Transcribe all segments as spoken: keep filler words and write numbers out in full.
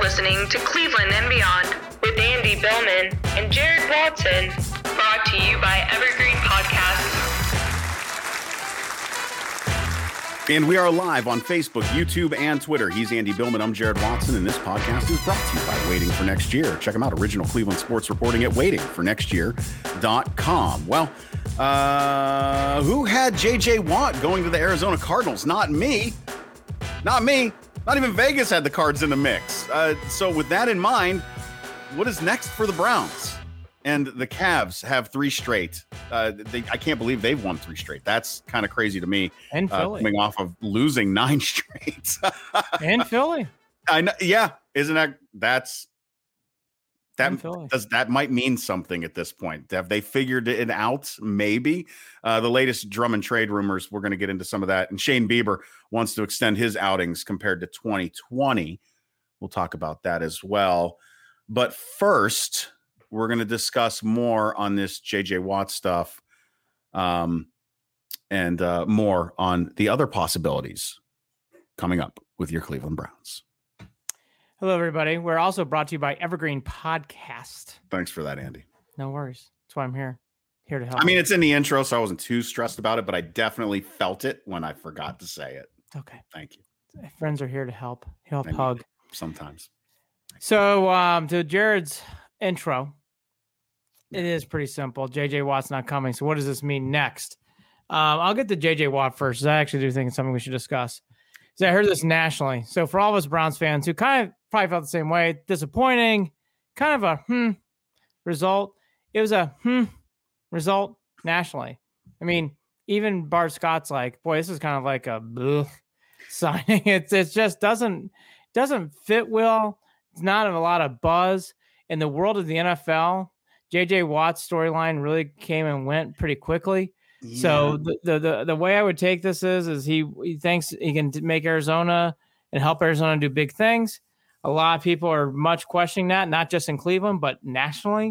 listening to Cleveland and Beyond with Andy Billman and Jared Watson, brought to you by Evergreen Podcasts. And we are live on Facebook, YouTube, and Twitter. He's Andy Billman. I'm Jared Watson, and this podcast is brought to you by Waiting for Next Year. Check them out, original Cleveland sports reporting at waiting for next year dot com. Well, uh, who had J J Watt going to the Arizona Cardinals? Not me. Not me. Not even Vegas had the Cards in the mix. Uh, so with that in mind, what is next for the Browns? And the Cavs have three straight. Uh, they, I can't believe they've won three straight. That's kind of crazy to me. And uh, Philly. coming off of losing nine straight. And Philly. I know. Yeah, isn't that that's that And Philly. does that might mean something at this point? Have they figured it out? Maybe. Uh, the latest Drummond trade rumors. We're going to get into some of that. And Shane Bieber wants to extend his outings compared to twenty twenty. We'll talk about that as well. But first, we're going to discuss more on this J J Watt stuff, um, and uh, more on the other possibilities coming up with your Cleveland Browns. Hello, everybody. We're also brought to you by Evergreen Podcast. Thanks for that, Andy. No worries. That's why I'm here. Here to help. I mean, it's in the intro, so I wasn't too stressed about it, but I definitely felt it when I forgot to say it. Okay. Thank you. Friends are here to help. Help Thank hug. you. Sometimes. So, um, to Jared's intro, it is pretty simple. J J Watt's not coming. So what does this mean next? Um, I'll get to J J Watt first. I actually do think it's something we should discuss. So I heard this nationally. So for all of us Browns fans who kind of probably felt the same way, disappointing, kind of a hmm result. It was a hmm result nationally. I mean, even Bart Scott's like, boy, this is kind of like a bleh signing. It's it just doesn't doesn't fit well. It's not a lot of buzz in the world of the N F L. J J Watt's storyline really came and went pretty quickly. Yeah. So the, the the the way I would take this is is he he thinks he can make Arizona and help Arizona do big things. A lot of people are much questioning that, not just in Cleveland, but nationally.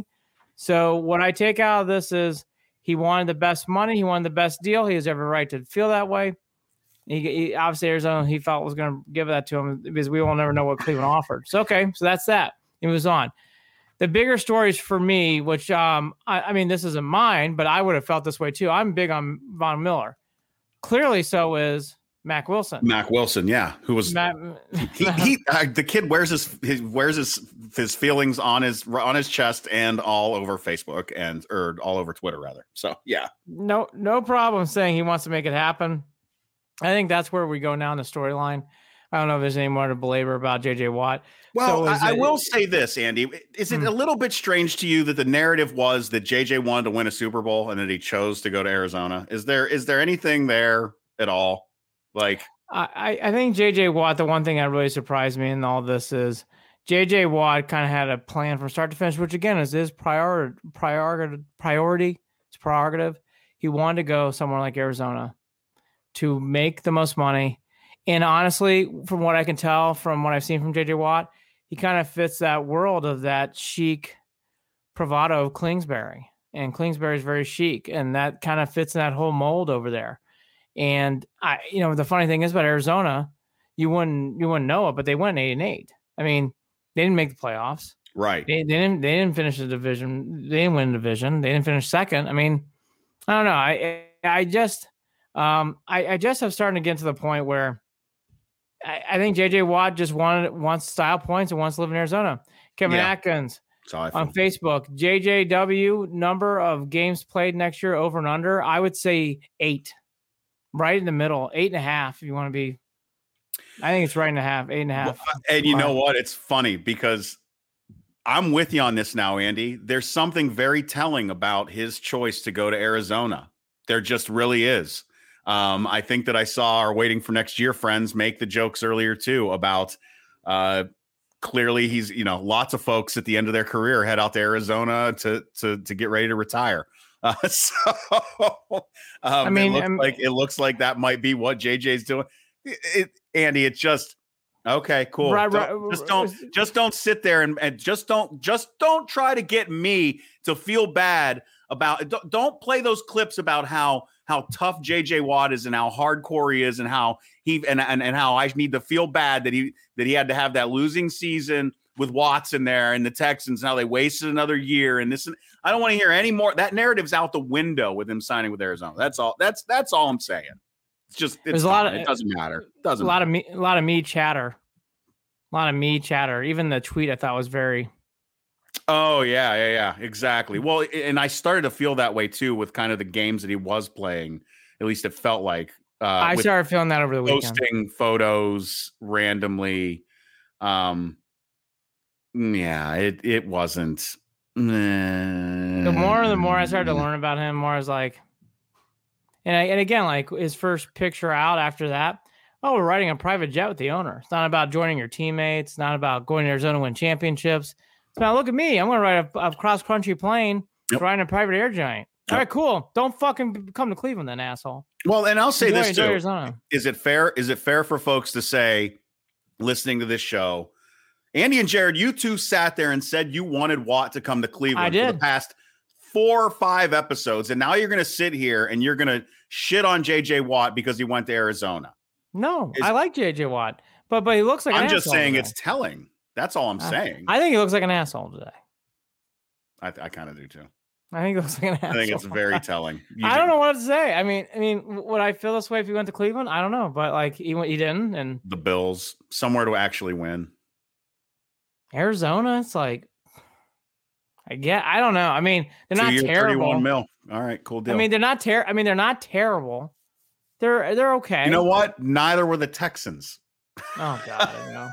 So what I take out of this is he wanted the best money. He wanted the best deal. He has every right to feel that way. He, he obviously Arizona he felt was going to give that to him because we will never know what Cleveland offered. So, okay, so that's that. He moves on. The bigger stories for me, which um, I, I mean, this isn't mine, but I would have felt this way too. I'm big on Von Miller. Clearly, so is Mack Wilson. Mack Wilson, yeah, who was Matt, he? he uh, the kid wears his, his wears his his feelings on his on his chest and all over Facebook and or all over Twitter rather. So yeah, no no problem saying he wants to make it happen. I think that's where we go now in the storyline. I don't know if there's any more to belabor about J J Watt. Well, so I, I it, will say this, Andy. Is it hmm. a little bit strange to you that the narrative was that J J wanted to win a Super Bowl and that he chose to go to Arizona? Is there is there anything there at all? Like, I, I think J J Watt, the one thing that really surprised me in all this is J J Watt kind of had a plan from start to finish, which again is his prior, prior, priority. It's prerogative. He wanted to go somewhere like Arizona to make the most money. And honestly, from what I can tell, from what I've seen from J J Watt, he kind of fits that world of that chic bravado of Kingsbury. And Kingsbury is very chic, and that kind of fits in that whole mold over there. And I, you know, the funny thing is about Arizona, you wouldn't you wouldn't know it, but they went eight and eight. I mean, they didn't make the playoffs, right? They, they didn't they didn't finish the division. They didn't win the division. They didn't finish second. I mean, I don't know. I I just um I, I just have starting to get to the point where I, I think J J Watt just wanted wants style points and wants to live in Arizona. Kevin yeah. Atkins on Facebook, J J W number of games played next year over and under. I would say eight. Right in the middle, eight and a half. If you want to be, I think it's right in a half, eight and a half. Well, and you know what? It's funny because I'm with you on this now, Andy. There's something very telling about his choice to go to Arizona. There just really is. Um, I think that I saw our Waiting for Next Year friends make the jokes earlier too about uh, clearly he's, you know, lots of folks at the end of their career head out to Arizona to to to get ready to retire. Uh, so, um, I mean, it looks I'm, like it looks like that might be what J J's doing. It, it, Andy, it's just okay, cool. Right, right, don't, just don't, just don't sit there and, and just don't, just don't try to get me to feel bad about. Don't, don't play those clips about how how tough J J Watt is and how hardcore he is and how he and, and and how I need to feel bad that he that he had to have that losing season with Watson there and the Texans. Now they wasted another year and this. I don't want to hear any more. That narrative's out the window with him signing with Arizona. That's all. That's that's all I'm saying. It's just it's There's a lot of, it doesn't matter. It doesn't. A lot matter. of me. A lot of me chatter. A lot of me chatter. Even the tweet I thought was very. Oh yeah, yeah, yeah, exactly. Well, and I started to feel that way too with kind of the games that he was playing. At least it felt like. Uh, I started feeling that over the weekend. Posting photos randomly. Um, yeah, it it wasn't. The more the more I started to learn about him, more I was like, and I, and again, like his first picture out after that. Oh, we're riding a private jet with the owner. It's not about joining your teammates. It's not about going to Arizona to win championships. It's about, look at me. I'm going to ride a, a cross country plane, yep. riding a private air giant. Yep. All right, cool. Don't fucking come to Cleveland then, asshole. Well, and I'll say enjoy, this enjoy too. Arizona. Is it fair? Is it fair for folks to say, listening to this show, Andy and Jared, you two sat there and said you wanted Watt to come to Cleveland I did. for the past four or five episodes, and now you're going to sit here and you're going to shit on J J Watt because he went to Arizona. No, Is, I like J J Watt, but but he looks like I'm an just saying today. It's telling. That's all I'm I, saying. I think he looks like an asshole today. I, I kind of do too. I think he looks like an asshole. I think it's very telling. You I don't know what to say. I mean, I mean, would I feel this way if he went to Cleveland? I don't know, but like he went, he didn't, and the Bills somewhere to actually win. Arizona, it's like, I get. I don't know. I mean, they're not terrible. thirty-one mil. All right, cool deal. I mean, they're not ter- I mean, they're not terrible. They're they're okay. You know what? Neither were the Texans. Oh God, you know.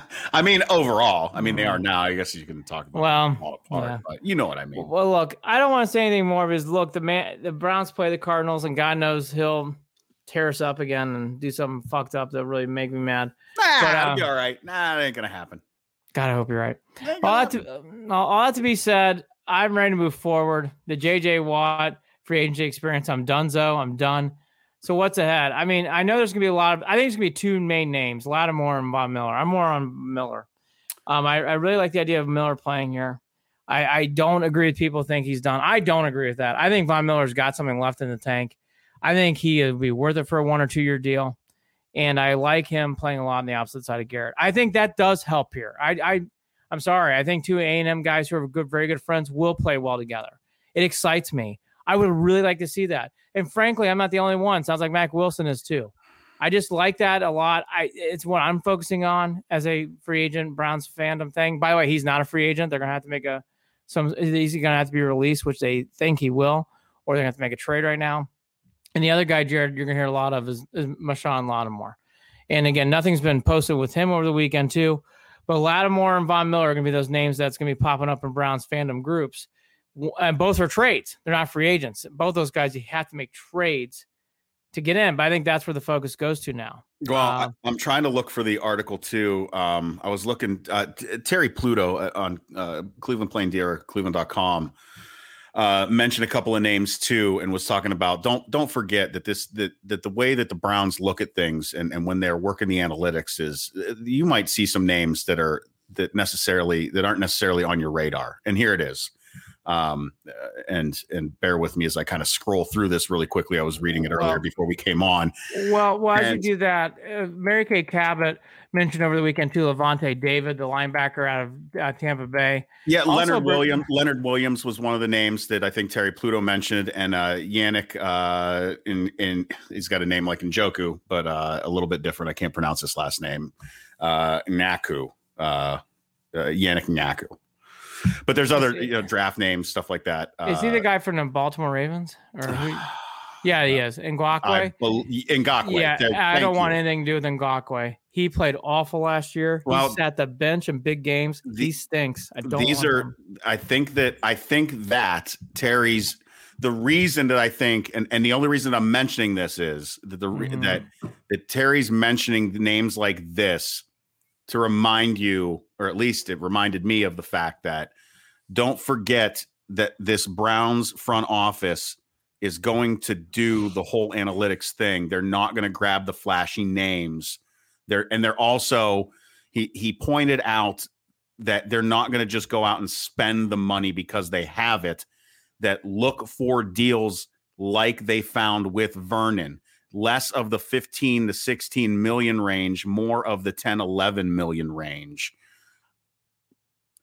I mean, overall, I mean, they are now. I guess you can talk about well, all apart, yeah. but you know what I mean. Well, look, I don't want to say anything more because look, the man, the Browns play the Cardinals, and God knows he'll tear us up again and do something fucked up that really make me mad. Nah, but, it'll uh, be all right. Nah, it ain't gonna happen. God, I hope you're right. All that to all, all that to be said, I'm ready to move forward. The J J Watt free agency experience, I'm donezo. I'm done. So what's ahead? I mean, I know there's going to be a lot of – I think there's going to be two main names, Lattimore and Von Miller. I'm more on Miller. Um, I, I really like the idea of Miller playing here. I, I don't agree with people who think he's done. I don't agree with that. I think Von Miller's got something left in the tank. I think he would be worth it for a one- or two-year deal, and I like him playing a lot on the opposite side of Garrett. I think that does help here. I, I, I'm sorry. I think two A and M guys who are good, very good friends will play well together. It excites me. I would really like to see that. And frankly, I'm not the only one. Sounds like Mac Wilson is too. I just like that a lot. I It's what I'm focusing on as a free agent Browns fandom thing. By the way, he's not a free agent. They're going to have to make a some. He's going to have to be released, which they think he will, or they're going to have to make a trade right now. And the other guy, Jared, you're going to hear a lot of is, is Marshawn Lattimore. And again, nothing's been posted with him over the weekend too. But Lattimore and Von Miller are going to be those names that's going to be popping up in Browns fandom groups. And both are trades. They're not free agents. Both those guys, you have to make trades to get in. But I think that's where the focus goes to now. Well, uh, I, I'm trying to look for the article too. Um, I was looking uh, T- Terry Pluto on uh, Cleveland Plain Deer, Cleveland dot com, uh, mentioned a couple of names too, and was talking about don't don't forget that this that that the way that the Browns look at things and, and when they're working the analytics is you might see some names that are that necessarily that aren't necessarily on your radar. And here it is. Um, and, and bear with me as I kind of scroll through this really quickly. I was reading it earlier well, before we came on. Well, well, as and, you do that, uh, Mary Kay Cabot mentioned over the weekend too, Levante David, the linebacker out of uh, Tampa Bay. Yeah. Also, Leonard Williams, Leonard Williams was one of the names that I think Terry Pluto mentioned, and, uh, Yannick, uh, in, in, he's got a name like Njoku, but, uh, a little bit different. I can't pronounce his last name. Uh, Naku, uh, uh Yannick Naku. But there's other you know, draft names, stuff like that. Is uh, he the guy from the Baltimore Ravens? Or who? Yeah, he is. Ngakwe. Ngakwe. Yeah, Thank I don't you. want anything to do with Ngakwe. He played awful last year. Well, he sat the bench in big games. The, he stinks. I don't. These want are. him. I think that. I think that Terry's. The reason that I think, and, and the only reason I'm mentioning this is that the mm-hmm. that that Terry's mentioning names like this to remind you, or at least it reminded me of the fact that don't forget that this Browns front office is going to do the whole analytics thing. They're not going to grab the flashy names. They're and they're also he he pointed out that they're not going to just go out and spend the money because they have it. That look for deals like they found with Vernon. Less of the fifteen to sixteen million range, more of the ten, eleven million range.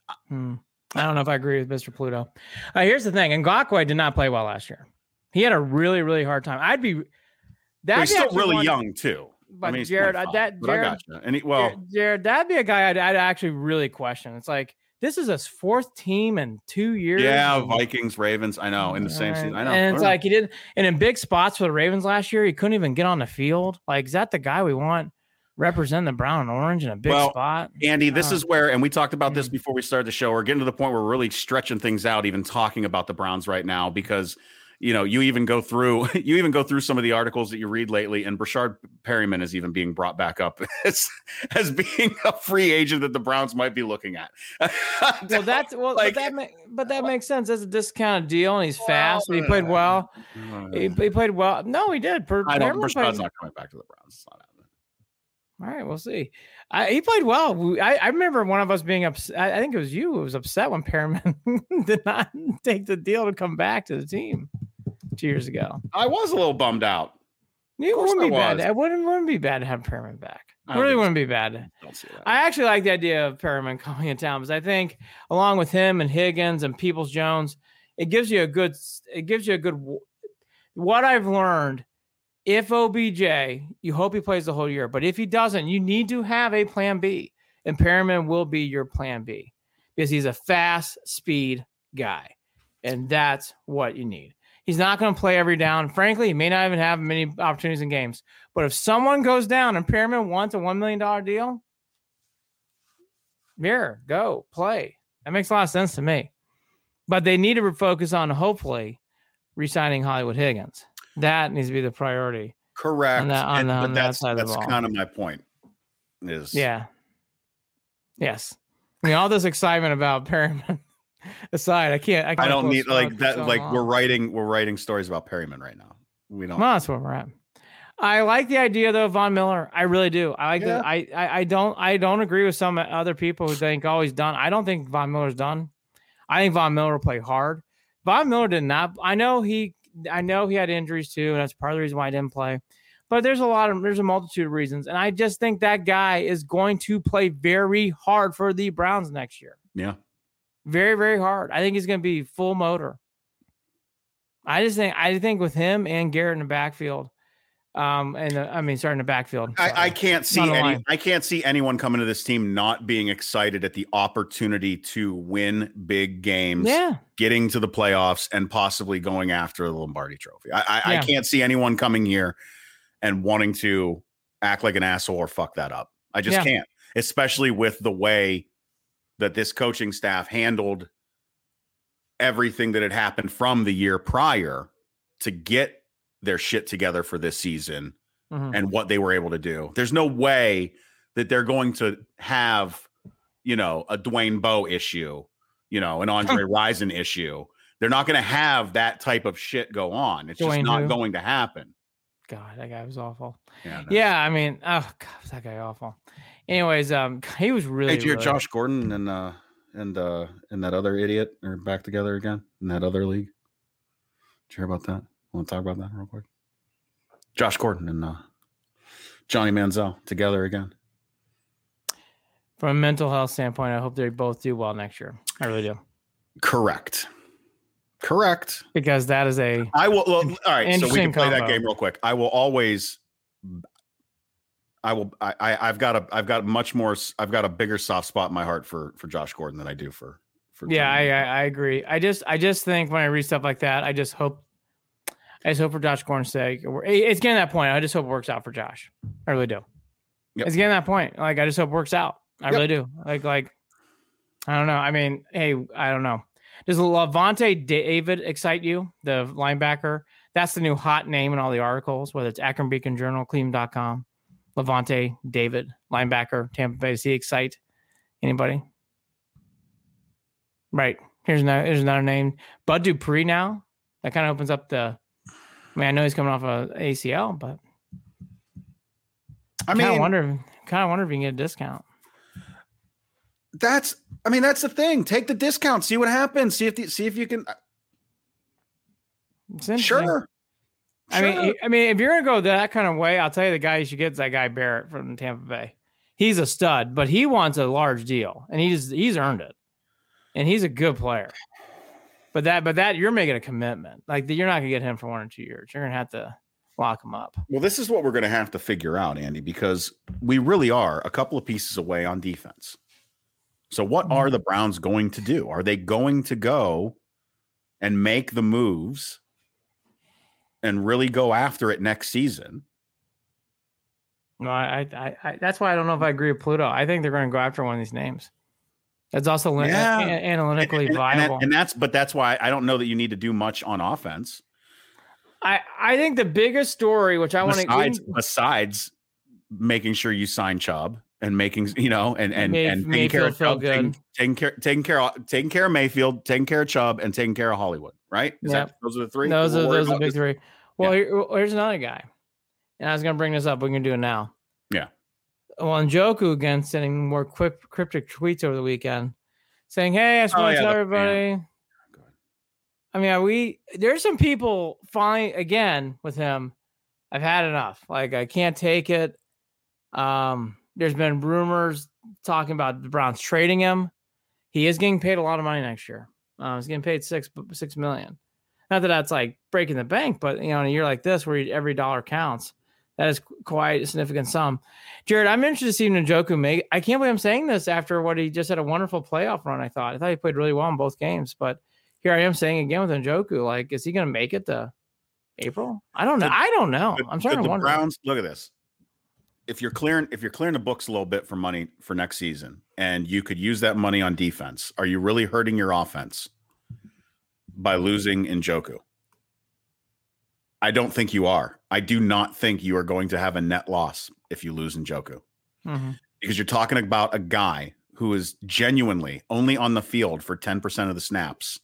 Hmm. I don't know if I agree with Mister Pluto. Uh, here's the thing. Ngakoue did not play well last year. He had a really, really hard time. I'd be But he's still really one, young too. But I mean, Jared, uh, that but Jared, I gotcha. And he, well, Jared, Jared, that'd be a guy I'd, I'd actually really question. It's like this is his fourth team in two years. Yeah, Vikings, Ravens. I know in the same right. season. I know, and it's right. like he did, and in big spots for the Ravens last year, he couldn't even get on the field. Like, is that the guy we want representing the brown and orange in a big well, spot? Andy, this uh, is where, and we talked about this mm. before we started the show. We're getting to the point where we're really stretching things out, even talking about the Browns right now, because. You know, you even go through you even go through some of the articles that you read lately, and Brashard Perryman is even being brought back up as, as being a free agent that the Browns might be looking at. well, that's well, like, but that ma- but that makes sense. That's a discounted deal, and he's fast. Well, and he played well. Uh, he, he played well. No, he did. Per- I don't. Brashard's not coming back to the Browns. It's not happening. All right, we'll see. I, he played well. I, I remember one of us being upset. I think it was you who was upset when Perriman did not take the deal to come back to the team two years ago. I was a little bummed out. It wouldn't be bad. It wouldn't, wouldn't be bad to have Perriman back. It really wouldn't be bad. Don't see that. I actually like the idea of Perriman coming in town because I think along with him and Higgins and Peoples-Jones, it gives you a good. It gives you a good. What I've learned. If O B J, you hope he plays the whole year, but if he doesn't, you need to have a plan B, and Perriman will be your plan B because he's a fast speed guy, and that's what you need. He's not going to play every down. Frankly, he may not even have many opportunities in games, but if someone goes down and Perriman wants a one million dollars deal, here, go, play. That makes a lot of sense to me, but they need to focus on hopefully re-signing Hollywood Higgins. That needs to be the priority. Correct. On that, on and, the, but on that's that that's kind of my point. Is yeah. Yes. I mean, all this excitement about Perriman aside, I can't. I, can't I don't need like that. So like long. we're writing, we're writing stories about Perriman right now. We don't. Well, that's where we're at. I like the idea though, Von Miller. I really do. I like yeah. that. I, I I don't. I don't agree with some other people who think, oh, he's done. I don't think Von Miller's done. I think Von Miller will play hard. Von Miller did not. I know he. I know he had injuries too, and that's part of the reason why I didn't play. But there's a lot of there's a multitude of reasons, and I just think that guy is going to play very hard for the Browns next year. Yeah, very very hard. I think he's going to be full motor. I just think I think with him and Garrett in the backfield, um, and the, I mean, starting the backfield. I, I can't see any. Line. I can't see anyone coming to this team not being excited at the opportunity to win big games, yeah. getting to the playoffs, and possibly going after the Lombardi Trophy. I, I, yeah. I can't see anyone coming here and wanting to act like an asshole or fuck that up. I just yeah. can't, especially with the way that this coaching staff handled everything that had happened from the year prior to get their shit together for this season mm-hmm. and what they were able to do. There's no way that they're going to have, you know, a Dwayne Bowe issue, you know, an Andre Rison issue. They're not going to have that type of shit go on. It's Dwayne just not who? going to happen. God, that guy was awful. Yeah, no. yeah I mean, oh God, was that guy awful. Anyways, um, he was really. Hey, really... Josh Gordon and uh and uh and that other idiot are back together again in that other league. Did you hear about that? Want to talk about that real quick? Josh Gordon and uh, Johnny Manziel together again. From a mental health standpoint, I hope they both do well next year. I really do. Correct. Correct. Because that is a. I will. Well, all right. So we can play combo. that game real quick. I will always. I will. I, I. I've got a. I've got much more. I've got a bigger soft spot in my heart for for Josh Gordon than I do for. for yeah, I, I I agree. I just I just think when I read stuff like that, I just hope. I just hope for Josh Gordon's sake. It's getting to that point. I just hope it works out for Josh. I really do. Yep. It's getting to that point. Like I just hope it works out. I yep. really do. Like like. I don't know. I mean, hey, I don't know. Does Lavonte David excite you? The linebacker. That's the new hot name in all the articles, whether it's Akron Beacon Journal, Cleveland dot com. Lavonte David, linebacker, Tampa Bay. Does he excite anybody? Right. Here's another, here's another name. Bud Dupree now. That kind of opens up the. I mean, I know he's coming off a A C L, but I mean, kind of wonder, kind of wonder if you can get a discount. That's. I mean, that's the thing. Take the discount. See what happens. See if the, see if you can. Sure. I sure. mean, I mean, if you're gonna go that kind of way, I'll tell you the guy you should get is that guy Barrett from Tampa Bay. He's a stud, but he wants a large deal, and he's he's earned it. and he's a good player. But that, but that you're making a commitment. Like you're not gonna get him for one or two years. You're gonna have to lock him up. Well, this is what we're gonna have to figure out, Andy, because we really are a couple of pieces away on defense. So, what mm-hmm. are the Browns going to do? Are they going to go and make the moves and really go after it next season? No, I, I, I that's why I don't know if I agree with Pluto. I think they're going to go after one of these names. That's also yeah. an- analytically and, and, viable. And, that, and that's, but that's why I don't know that you need to do much on offense. I, I think the biggest story, which I want to, besides, besides making sure you sign Chubb and making, you know, and and May, and taking Mayfield care of feel Chubb, good. taking, taking care, taking care, of, taking care of Mayfield, taking care of Chubb, and taking care of Hollywood. Right? Is yep. that, those are the three. Those are those are the big this? three. Well, yeah. here, here's another guy, and I was going to bring this up. We can do it now. Yeah. Well, Njoku again sending more quick cryptic tweets over the weekend, saying, "Hey, I just oh, want to yeah, tell the, everybody." Yeah. I mean, are we there's some people finally again with him. I've had enough. Like I can't take it. Um, there's been rumors talking about the Browns trading him. He is getting paid a lot of money next year. Uh, he's getting paid six six million. Not that that's like breaking the bank, but you know, in a year like this where every dollar counts, that is quite a significant sum. Jared, I'm interested to see Njoku make. I can't believe I'm saying this after what he just had a wonderful playoff run. I thought I thought he played really well in both games, but here I am saying again with Njoku, like, is he going to make it to April? I don't know. The, I don't know. the, I'm starting the, to the wonder. Browns, look at this. If you're clearing, if you're clearing the books a little bit for money for next season, and you could use that money on defense, are you really hurting your offense by losing Njoku? I don't think you are. I do not think you are going to have a net loss if you lose Njoku, mm-hmm. because you're talking about a guy who is genuinely only on the field for ten percent of the snaps.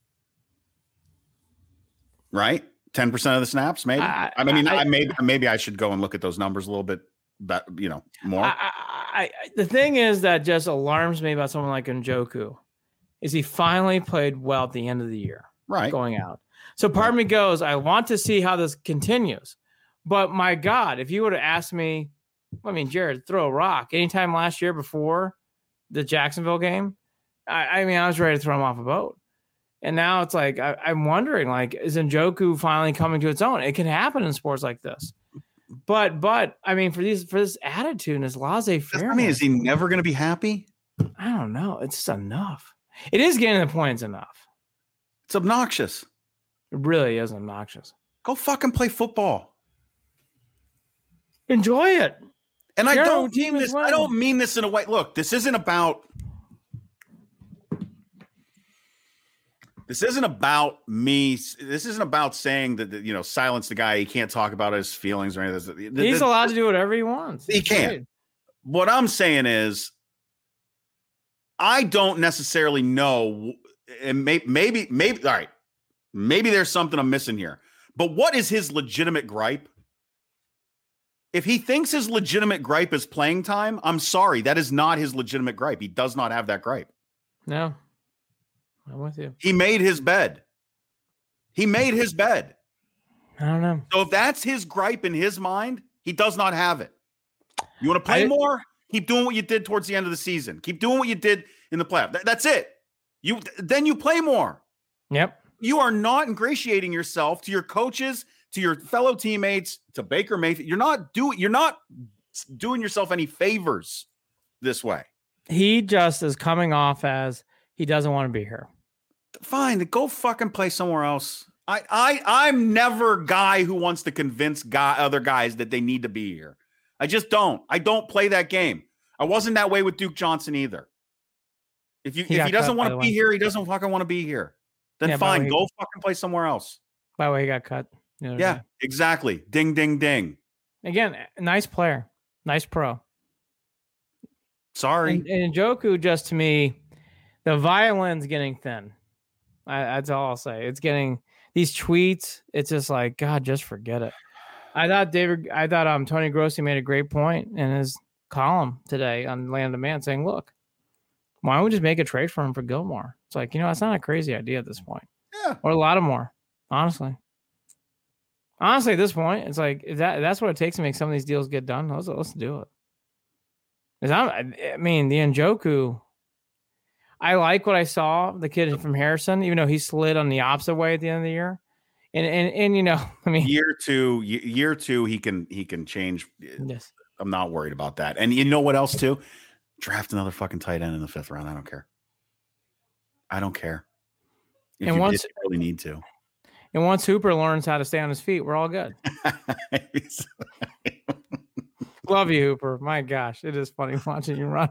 Right? ten percent of the snaps, maybe. I, I mean, I, I maybe maybe I should go and look at those numbers a little bit, but you know, more. I, I, I, the thing is that just alarms me about someone like Njoku is he finally played well at the end of the year, right? Going out. So part of me goes, I want to see how this continues. But my God, if you would have asked me, I mean, Jared, throw a rock anytime last year before the Jacksonville game, I, I mean, I was ready to throw him off a boat. And now it's like, I, I'm wondering, like, is Njoku finally coming to its own? It can happen in sports like this. But, but I mean, for these, for this attitude and this laissez-faire. I mean, is he never going to be happy? I don't know. It's just enough. It is getting to the point it's enough. It's obnoxious. It really is obnoxious. Go fucking play football. Enjoy it. And I don't mean this. I don't mean this in a way. Look, this isn't about. This isn't about me. This isn't about saying that, you know, silence the guy. He can't talk about his feelings or anything. He's allowed to do whatever he wants. He can. What I'm saying is, I don't necessarily know, and maybe, maybe, maybe, all right, maybe there's something I'm missing here. But what is his legitimate gripe? If he thinks his legitimate gripe is playing time, I'm sorry, that is not his legitimate gripe. He does not have that gripe. No. I'm with you. He made his bed. He made his bed. I don't know. So if that's his gripe in his mind, he does not have it. You want to play I, more? Keep doing what you did towards the end of the season. Keep doing what you did in the playoff. Th- that's it. You then you play more. Yep. You are not ingratiating yourself to your coaches, to your fellow teammates, to Baker Mayfield. You're not doing. You're not doing yourself any favors this way. He just is coming off as he doesn't want to be here. Fine, go fucking play somewhere else. I, I, I'm never a guy who wants to convince guy, other guys that they need to be here. I just don't. I don't play that game. I wasn't that way with Duke Johnson either. If you, he if he doesn't cut, want to be way. here, he doesn't fucking want to be here. Then yeah, fine, go fucking play somewhere else. By the way, he got cut. Yeah, day. exactly. Ding, ding, ding. Again, nice player, nice pro. Sorry, and, and Njoku, just to me, the violin's getting thin. I, that's all I'll say. It's getting these tweets. It's just like, God, just forget it. I thought David, I thought um Tony Grossi made a great point in his column today on Land of Man, saying, "Look, why don't we just make a trade for him for Gilmore?" It's like, you know, that's not a crazy idea at this point. Yeah, or a lot of more. Honestly, honestly, at this point, it's like if that if that's what it takes to make some of these deals get done. Let's let's do it. Because I, I mean, the Njoku. I like what I saw the kid from Harrison, even though he slid on the opposite way at the end of the year. And and and you know, I mean, year two, year two, he can he can change. Yes. I'm not worried about that. And you know what else too? Draft another fucking tight end in the fifth round. I don't care. I don't care. If and you, once if you really need to. And once Hooper learns how to stay on his feet, we're all good. Love you, Hooper. My gosh, it is funny watching you run.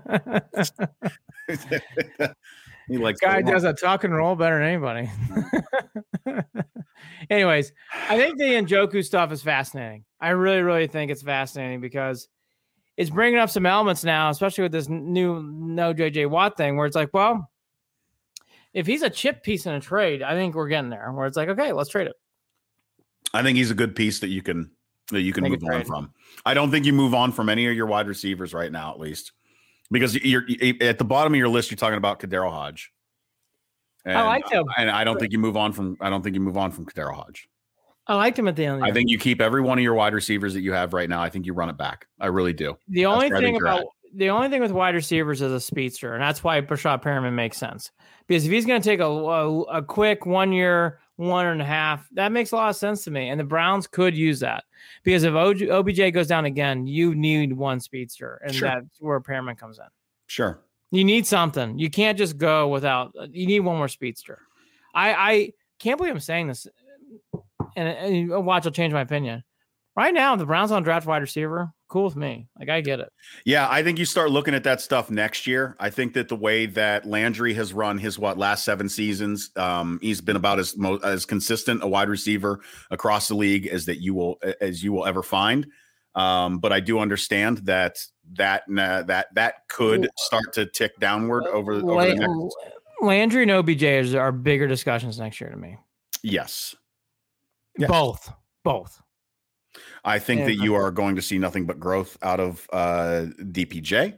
He likes guy does a tuck and roll better than anybody. Anyways, I think the Njoku stuff is fascinating. I really, really think it's fascinating because it's bringing up some elements now, especially with this new no J J Watt thing, where it's like, well, if he's a chip piece in a trade, I think we're getting there. Where it's like, okay, let's trade it. I think he's a good piece that you can that you can move on from. I don't think you move on from any of your wide receivers right now, at least. Because you're at the bottom of your list, you're talking about Kadero Hodge. And, I like him, and I don't think you move on from. I don't think you move on from Kadero Hodge. I liked him at the end. Of the I think you keep every one of your wide receivers that you have right now. I think you run it back. I really do. The only thing about the only thing with wide receivers is a speedster, and that's why Brashad Perriman makes sense. Because if he's going to take a, a a quick one year, one and a half, that makes a lot of sense to me. And the Browns could use that because if O B J goes down again, you need one speedster, and sure. that's where Perriman comes in. Sure, you need something. You can't just go without. You need one more speedster. I I can't believe I'm saying this, and, and watch, I'll change my opinion. Right now, the Browns on draft wide receiver, cool with me. Like, I get it. Yeah, I think you start looking at that stuff next year. I think that the way that Landry has run his, what, last seven seasons, um, he's been about as mo- as consistent a wide receiver across the league as that you will as you will ever find. Um, but I do understand that that uh, that that could start to tick downward over, over La- the next. Landry and O B J are bigger discussions next year to me. Yes. yes. Both. Both. I think yeah. that you are going to see nothing but growth out of uh, D P J.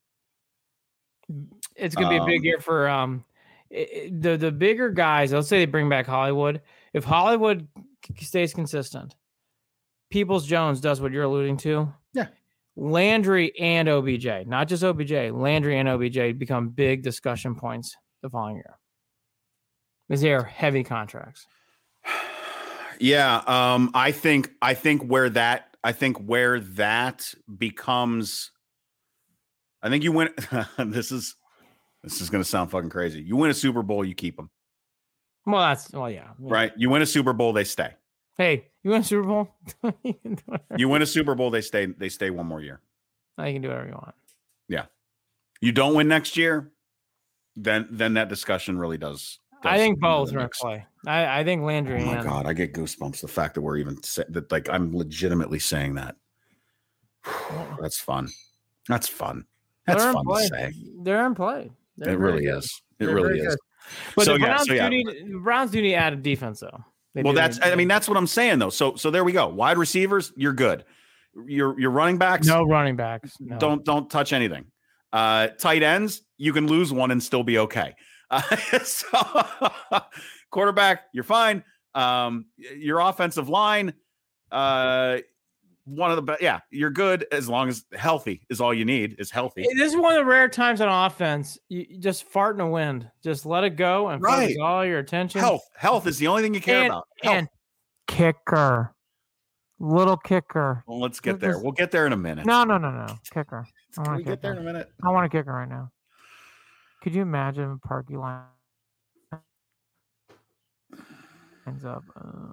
It's going to be um, a big year for um, it, the the bigger guys. Let's say they bring back Hollywood. If Hollywood stays consistent, Peoples-Jones does what you're alluding to. Yeah. Landry and O B J, not just O B J, Landry and O B J become big discussion points the following year. Because they are heavy contracts. Yeah, um, I think I think where that I think where that becomes, I think you win. this is this is going to sound fucking crazy. You win a Super Bowl, you keep them. Well, that's well, yeah, yeah. right. You win a Super Bowl, they stay. Hey, you win a Super Bowl. you, you win a Super Bowl, they stay. They stay one more year. Now you can do whatever you want. Yeah, you don't win next year, then then that discussion really does. I think both are in play. I, I think Landry. Oh my and, God, I get goosebumps. The fact that we're even say, that, like, I'm legitimately saying that. That's fun. That's fun. That's fun play. to say. They're in play. They're it really good. is. It They're really is. Good. But so, the Browns yeah, so, yeah. do need the Browns do need added defense though. They well, that's I mean that's what I'm saying though. So so there we go. Wide receivers, you're good. Your your running backs, no running backs. No. Don't don't touch anything. Uh, tight ends, you can lose one and still be okay. Uh, so quarterback, you're fine. Um, your offensive line, uh, one of the best. Yeah, you're good as long as healthy is all you need is healthy. This is one of the rare times on offense you, you just fart in the wind. Just let it go and right. focus all your attention. Health, health is the only thing you care and, about. Health. And kicker, little kicker. Well, let's get there. We'll get there in a minute. No, no, no, no, kicker. I Can we get there in a minute? I want a kicker right now. Could you imagine Parky line ends up? Uh,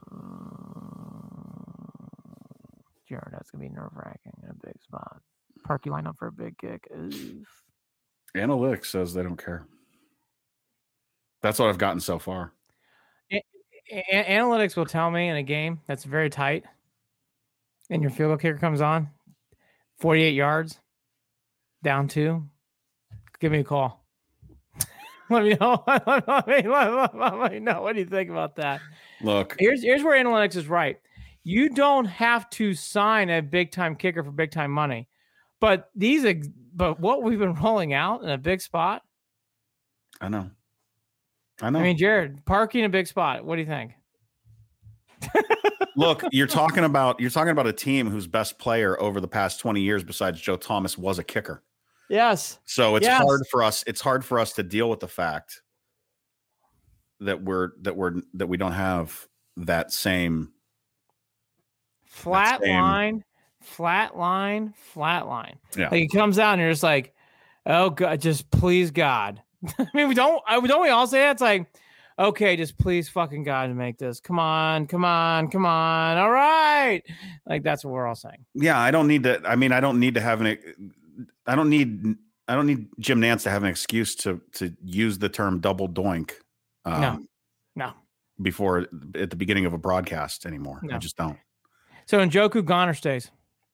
Jared, that's gonna be nerve wracking in a big spot. Parky line up for a big kick. Oof. Analytics says they don't care. That's what I've gotten so far. A- a- analytics will tell me in a game that's very tight, and your field goal kicker comes on, forty-eight yards, down two. Give me a call. Let me know. let, me, let, let, let me know. What do you think about that? Look, here's here's where analytics is right. You don't have to sign a big time kicker for big time money, but these but what we've been rolling out in a big spot. I know. I know. I mean, Jared, parking in a big spot. What do you think? Look, you're talking about you're talking about a team whose best player over the past twenty years, besides Joe Thomas, was a kicker. Yes. So it's yes. hard for us. It's hard for us to deal with the fact that we're that we're that we don't have that same flat that same, line, flat line, flat line. Yeah. Like it comes out and you're just like, oh God, just please God. I mean, we don't. I don't we all say that? It's like, okay, just please fucking God to make this. Come on, come on, come on. All right. Like that's what we're all saying. Yeah, I don't need to. I mean, I don't need to have an. I don't need. I don't need Jim Nantz to have an excuse to to use the term double doink. Um, no, no. Before at the beginning of a broadcast anymore. No. I just don't. So Njoku gone or stays?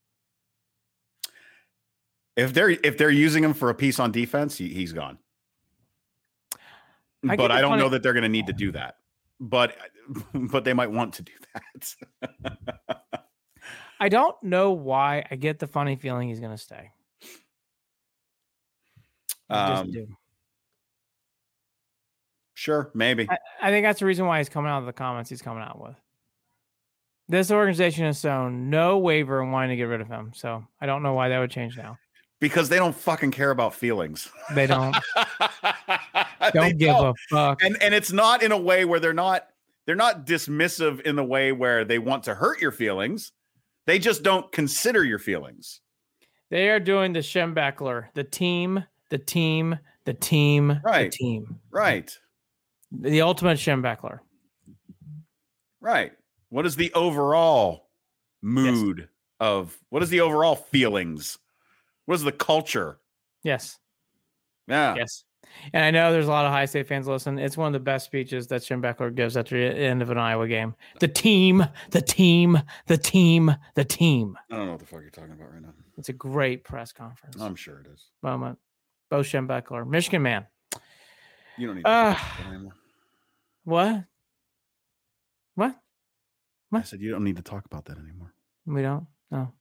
If they're if they're using him for a piece on defense, he, he's gone. I but I don't funny. know that they're going to need to do that. But but they might want to do that. I don't know why. I get the funny feeling he's going to stay. I Um, sure, maybe. I, I think that's the reason why he's coming out of the comments he's coming out with. This organization has shown no waiver in wanting to get rid of him. So I don't know why that would change now. Because they don't fucking care about feelings. They don't. don't they give don't. a fuck. And and it's not in a way where they're not they're not dismissive in the way where they want to hurt your feelings. They just don't consider your feelings. They are doing the Schembechler, the team, the team, the team, right. the team. Right. The ultimate Schembechler. Right. What is the overall mood yes. of what is the overall feelings? What is the culture? Yes. Yeah. Yes. And I know there's a lot of High State fans listen. It's one of the best speeches that Schembechler gives at the end of an Iowa game. The team, the team, the team, the team. I don't know what the fuck you're talking about right now. It's a great press conference. I'm sure it is. Moment. Bo Schembechler, Michigan man. You don't need to uh, talk about that anymore. What? What? What? I said you don't need to talk about that anymore. We don't? No.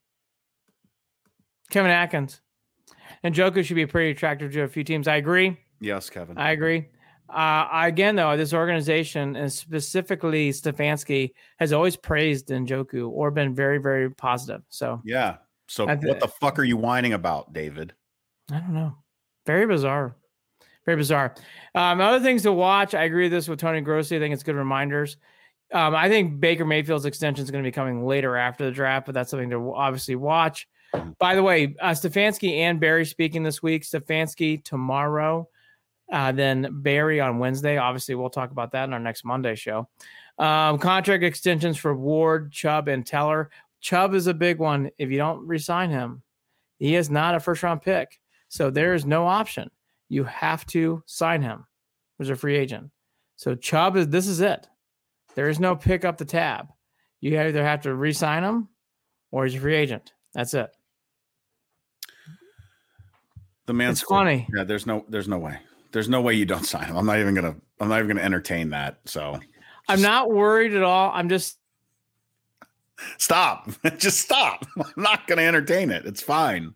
Kevin Atkins. And Njoku should be pretty attractive to a few teams. I agree. Yes, Kevin. I agree. Uh, again, though, this organization, and specifically Stefanski, has always praised Njoku or been very, very positive. So yeah. So th- what the fuck are you whining about, David? I don't know. Very bizarre. Very bizarre. Um, other things to watch. I agree with this with Tony Grossi. I think it's good reminders. Um, I think Baker Mayfield's extension is going to be coming later after the draft, but that's something to obviously watch. By the way, uh, Stefanski and Barry speaking this week. Stefanski tomorrow, uh, then Barry on Wednesday. Obviously, we'll talk about that in our next Monday show. Um, contract extensions for Ward, Chubb, and Teller. Chubb is a big one. If you don't re-sign him, he is not a first-round pick. So there is no option. You have to sign him as a free agent. So Chubb, is this is it. There is no pick up the tab. You either have to re-sign him or he's a free agent. That's it. The man's it's funny. Yeah, there's no there's no way. There's no way you don't sign him. I'm not even gonna I'm not even gonna entertain that. So just, I'm not worried at all. I'm just stop. Just stop. I'm not gonna entertain it. It's fine.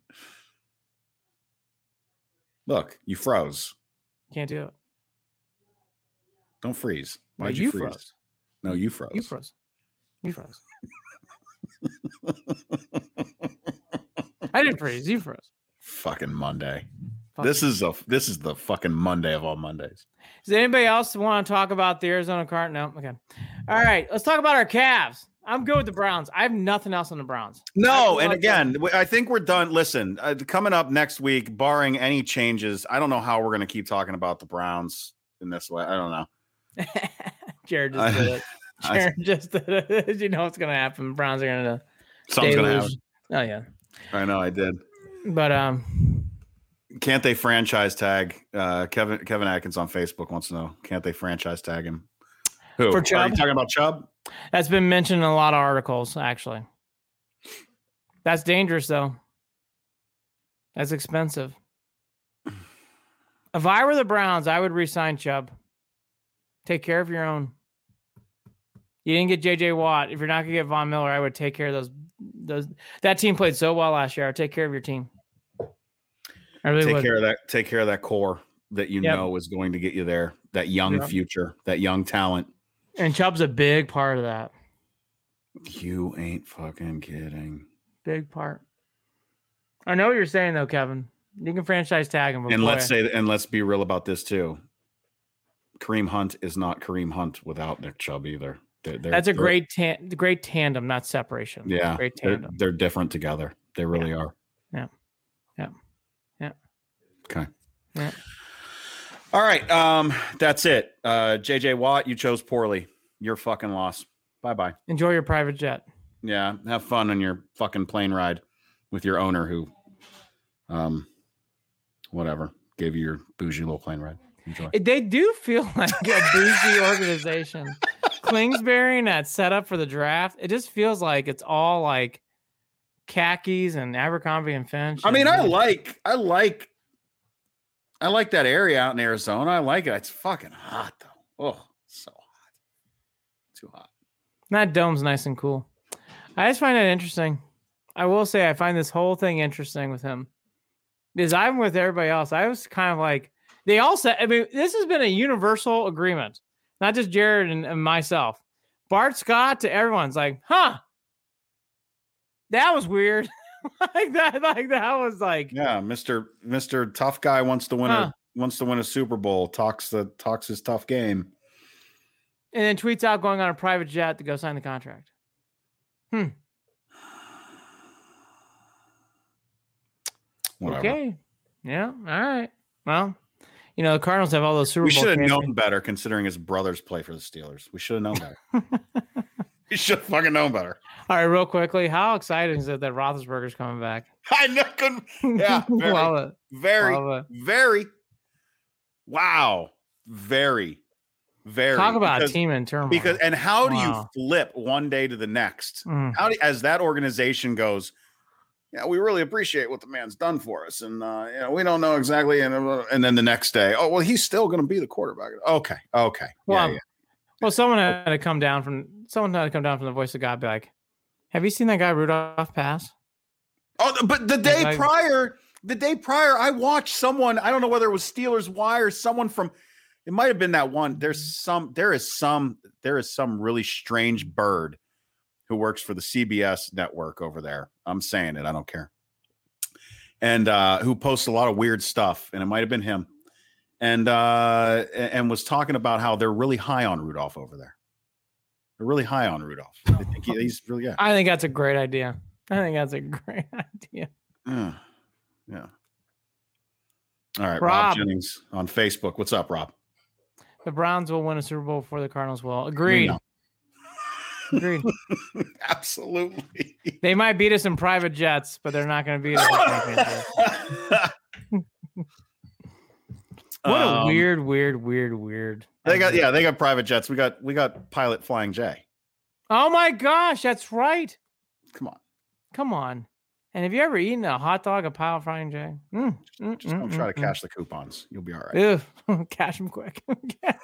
Look, you froze. Can't do it. Don't freeze. Why'd you, you freeze? Froze. No, you froze. You froze. You froze. I didn't freeze. You froze. Fucking Monday. Fuck. This is a this is the fucking Monday of all Mondays. Does anybody else want to talk about the Arizona Cardinals? No. Okay. All right. Let's talk about our Cavs. I'm good with the Browns. I have nothing else on the Browns. No, and again, that. I think we're done. Listen, uh, coming up next week, barring any changes, I don't know how we're going to keep talking about the Browns in this way. I don't know. Jared just did it. Jared I, just did it. You know what's going to happen. The Browns are going to. Something's going to happen. Oh yeah. I know. I did. But um, can't they franchise tag uh, Kevin Kevin Atkins on Facebook wants to know? Can't they franchise tag him? Who? For Are Chubb? you talking about Chubb? That's been mentioned in a lot of articles, actually. That's dangerous, though. That's expensive. If I were the Browns, I would re-sign Chubb. Take care of your own. You didn't get J J Watt. If you're not going to get Von Miller, I would take care of those. Those that team played so well last year. I'd take care of your team. I really take would. care of that. Take care of that core that you yep. know is going to get you there. That young yep. future. That young talent. And Chubb's a big part of that. You ain't fucking kidding. Big part. I know what you're saying, though, Kevin. You can franchise tag him. And boy. let's say, and let's be real about this too. Kareem Hunt is not Kareem Hunt without Nick Chubb either. They're, they're, That's a great tan- great tandem, not separation. Yeah, great they're, tandem. they're different together. They really Yeah. are. Yeah, yeah, yeah. Okay. Yeah. All right. Um, that's it. Uh, J J Watt, you chose poorly. You're fucking lost. Bye bye. Enjoy your private jet. Yeah, have fun on your fucking plane ride with your owner who, um, whatever, gave you your bougie little plane ride. Enjoy. They do feel like a bougie organization. Kingsbury and that setup for the draft, it just feels like it's all like khakis and Abercrombie and Finch. I mean, and, I like, I like, I like that area out in Arizona. I like it. It's fucking hot though. Oh, so hot. Too hot. That dome's nice and cool. I just find it interesting. I will say I find this whole thing interesting with him because I'm with everybody else. I was kind of like, they all said, I mean, this has been a universal agreement, not just Jared and, and myself. Bart Scott to everyone's like, huh, that was weird. like that, like that was like, Yeah, Mister Mister Tough Guy wants to win Huh. a wants to win a Super Bowl. Talks the talks his tough game. and then tweets out going on a private jet to go sign the contract. Hmm. Whatever. Okay. Yeah. All right. Well, you know, the Cardinals have all those Super We Bowl should have champions. known better considering his brothers play for the Steelers. We should have known better. We should have fucking known better. All right, real quickly, how exciting is it that Roethlisberger's coming back? I know. couldn't- Yeah, very, Love it. very, Love very. Wow, very, very. Talk about because, a team in turmoil. because and how do Wow. you flip one day to the next? Mm. How do, as that organization goes? Yeah, we really appreciate what the man's done for us, and uh, you know, we don't know exactly. And uh, and then the next day, oh well, he's still going to be the quarterback. Okay, okay, Well, yeah, yeah. well, someone had to come down from someone had to come down from the voice of God, be like, "Have you seen that guy Rudolph pass?" Oh, but the day Like- prior, the day prior, I watched someone. I don't know whether it was Steelers Wire, someone from. It might have been that one. There's some. There is some. There is some really strange bird who works for the C B S network over there. I'm saying it. I don't care. And uh, who posts a lot of weird stuff, and it might have been him. And uh, and was talking about how they're really high on Rudolph over there. They're really high on Rudolph. They think he, he's really yeah. I think that's a great idea. I think that's a great idea. Yeah. Yeah. All right, Rob. Rob. Jennings on Facebook. What's up, Rob? The Browns will win a Super Bowl before the Cardinals will. Agreed. No. Agreed. Absolutely. They might beat us in private jets, but they're not going to beat us in championship. What a Um, weird, weird, weird, weird. They got yeah, they got private jets. We got we got pilot Flying J. Oh my gosh, that's right. Come on. Come on. And have you ever eaten a hot dog, a pile of frying J? Mm, mm, Just don't mm, try to mm, cash the coupons. You'll be all right. mm. Ew. Cash them quick. Cash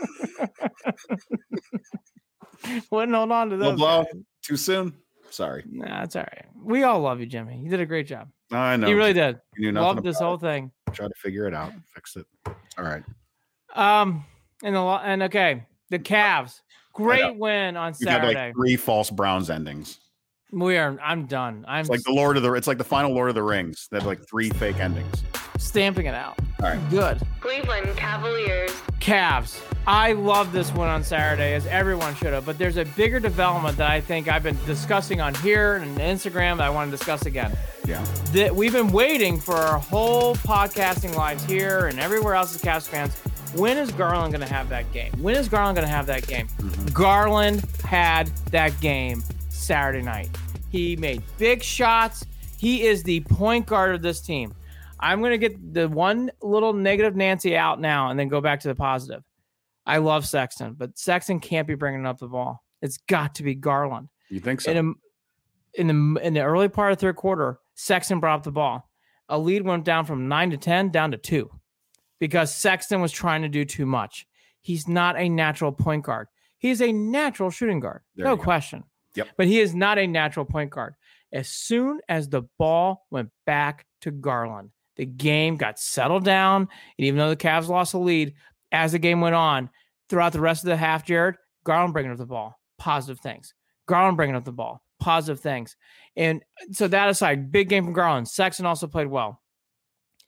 'em. Wouldn't hold on to Little those. blow. guys. Too soon? Sorry. Nah, it's all right. We all love you, Jimmy. You did a great job. I know. You really did. You knew nothing Loved this about whole it. thing. Try to figure it out. Fix it. All right. Um, and the lo- and okay, the Cavs, great know. win on You had Saturday. like three false Browns endings. we are. I'm done. I'm It's like the Lord of the it's like the final Lord of the Rings. They have like three fake endings. stamping it out. All right. Good. Cleveland Cavaliers. Cavs. I love this one on Saturday, as everyone should have. But there's a bigger development that I think I've been discussing on here and Instagram that I want to discuss again. Yeah. That we've been waiting for our whole podcasting lives here and everywhere else as Cavs fans. When is Garland going to have that game? When is Garland going to have that game? Mm-hmm. Garland had that game Saturday night. He made big shots. He is the point guard of this team. I'm going to get the one little negative Nancy out now and then go back to the positive. I love Sexton, but Sexton can't be bringing up the ball. It's got to be Garland. You think so? In, a, in the in the early part of the third quarter, Sexton brought up the ball. A lead went down from nine to ten down to two because Sexton was trying to do too much. He's not a natural point guard. He's a natural shooting guard. There no you go. question. Yep. But he is not a natural point guard. As soon as the ball went back to Garland, the game got settled down. And even though the Cavs lost the lead, as the game went on, throughout the rest of the half, Jared, Garland bringing up the ball, positive things. Garland bringing up the ball, positive things. And so that aside, big game from Garland. Sexton also played well.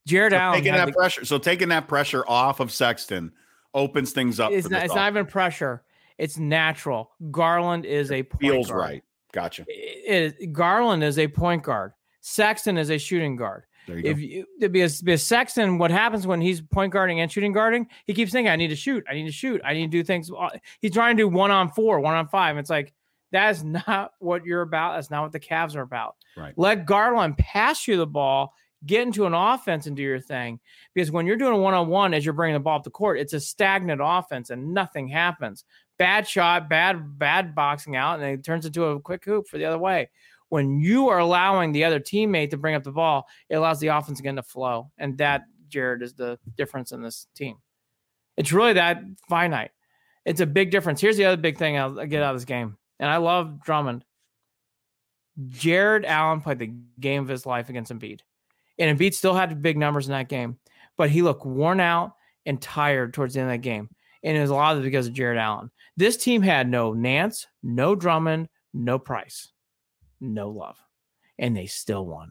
Jared so Allen taking had that the, pressure. So taking that pressure off of Sexton opens things up. it's for not, this it's not even pressure. It's natural. Garland is a point feels guard. right. Gotcha. It, it, Garland is a point guard. Sexton is a shooting guard. There you if go. you because, because Sexton, what happens when he's point guarding and shooting guarding? He keeps thinking, "I need to shoot. I need to shoot. I need to do things." He's trying to do one on four, one on five. It's like that is not what you're about. That's not what the Cavs are about. Right. Let Garland pass you the ball, get into an offense, and do your thing. Because when you're doing a one on one as you're bringing the ball up the court, it's a stagnant offense and nothing happens. Bad shot, bad bad boxing out, and it turns into a quick hoop for the other way. When you are allowing the other teammate to bring up the ball, it allows the offense again to flow. And that, Jared, is the difference in this team. It's really that finite. It's a big difference. Here's the other big thing I'll get out of this game. And I love Drummond. Jared Allen played the game of his life against Embiid. And Embiid still had big numbers in that game. But he looked worn out and tired towards the end of that game. And it was a lot of it because of Jared Allen. This team had no Nance, no Drummond, no Price. No love. And they still won.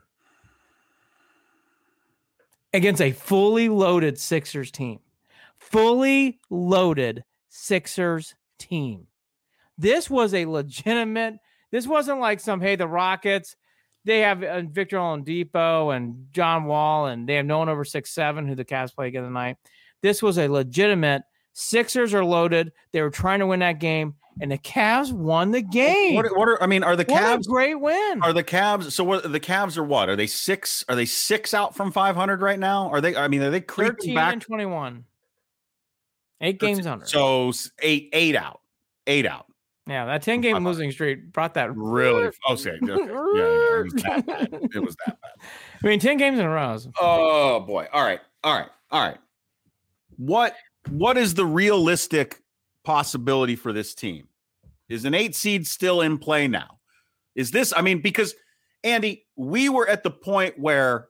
Against a fully loaded Sixers team. Fully loaded Sixers team. This was a legitimate, this wasn't like some, hey, the Rockets, they have uh, Victor Oladipo and John Wall, and they have no one over six seven who the Cavs play again tonight. This was a legitimate, Sixers are loaded. They were trying to win that game. And the Cavs won the game. What, what are I mean? Are the what Cavs a great win? Are the Cavs? So what? The Cavs are what? Are they six? Are they six out from five hundred right now? Are they? I mean, are they creeping thirteen back? and twenty-one. Eight games under. So eight, eight out, eight out. Yeah, that ten game losing streak brought that really. Oh, okay. okay. Yeah, yeah, it was that bad. It was that bad. I mean, ten games in a row. Oh boy. All right. All right. All right. What? What is the realistic possibility for this team? Is an eight seed still in play now? Is this, I mean, because Andy, we were at the point where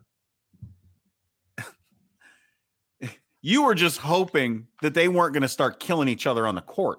you were just hoping that they weren't going to start killing each other on the court.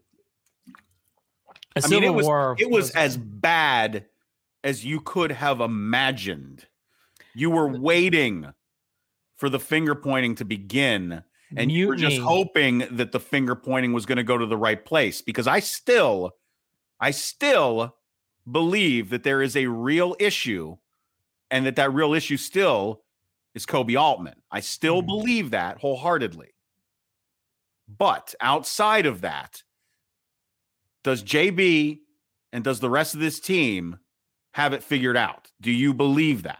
A I mean, it was, war it was was as bad as you could have imagined. You were waiting for the finger pointing to begin. And you were just hoping that the finger pointing was going to go to the right place, because I still, I still believe that there is a real issue, and that that real issue still is Kobe Altman. I still mm-hmm. believe that wholeheartedly. But outside of that, does J B and does the rest of this team have it figured out? Do you believe that?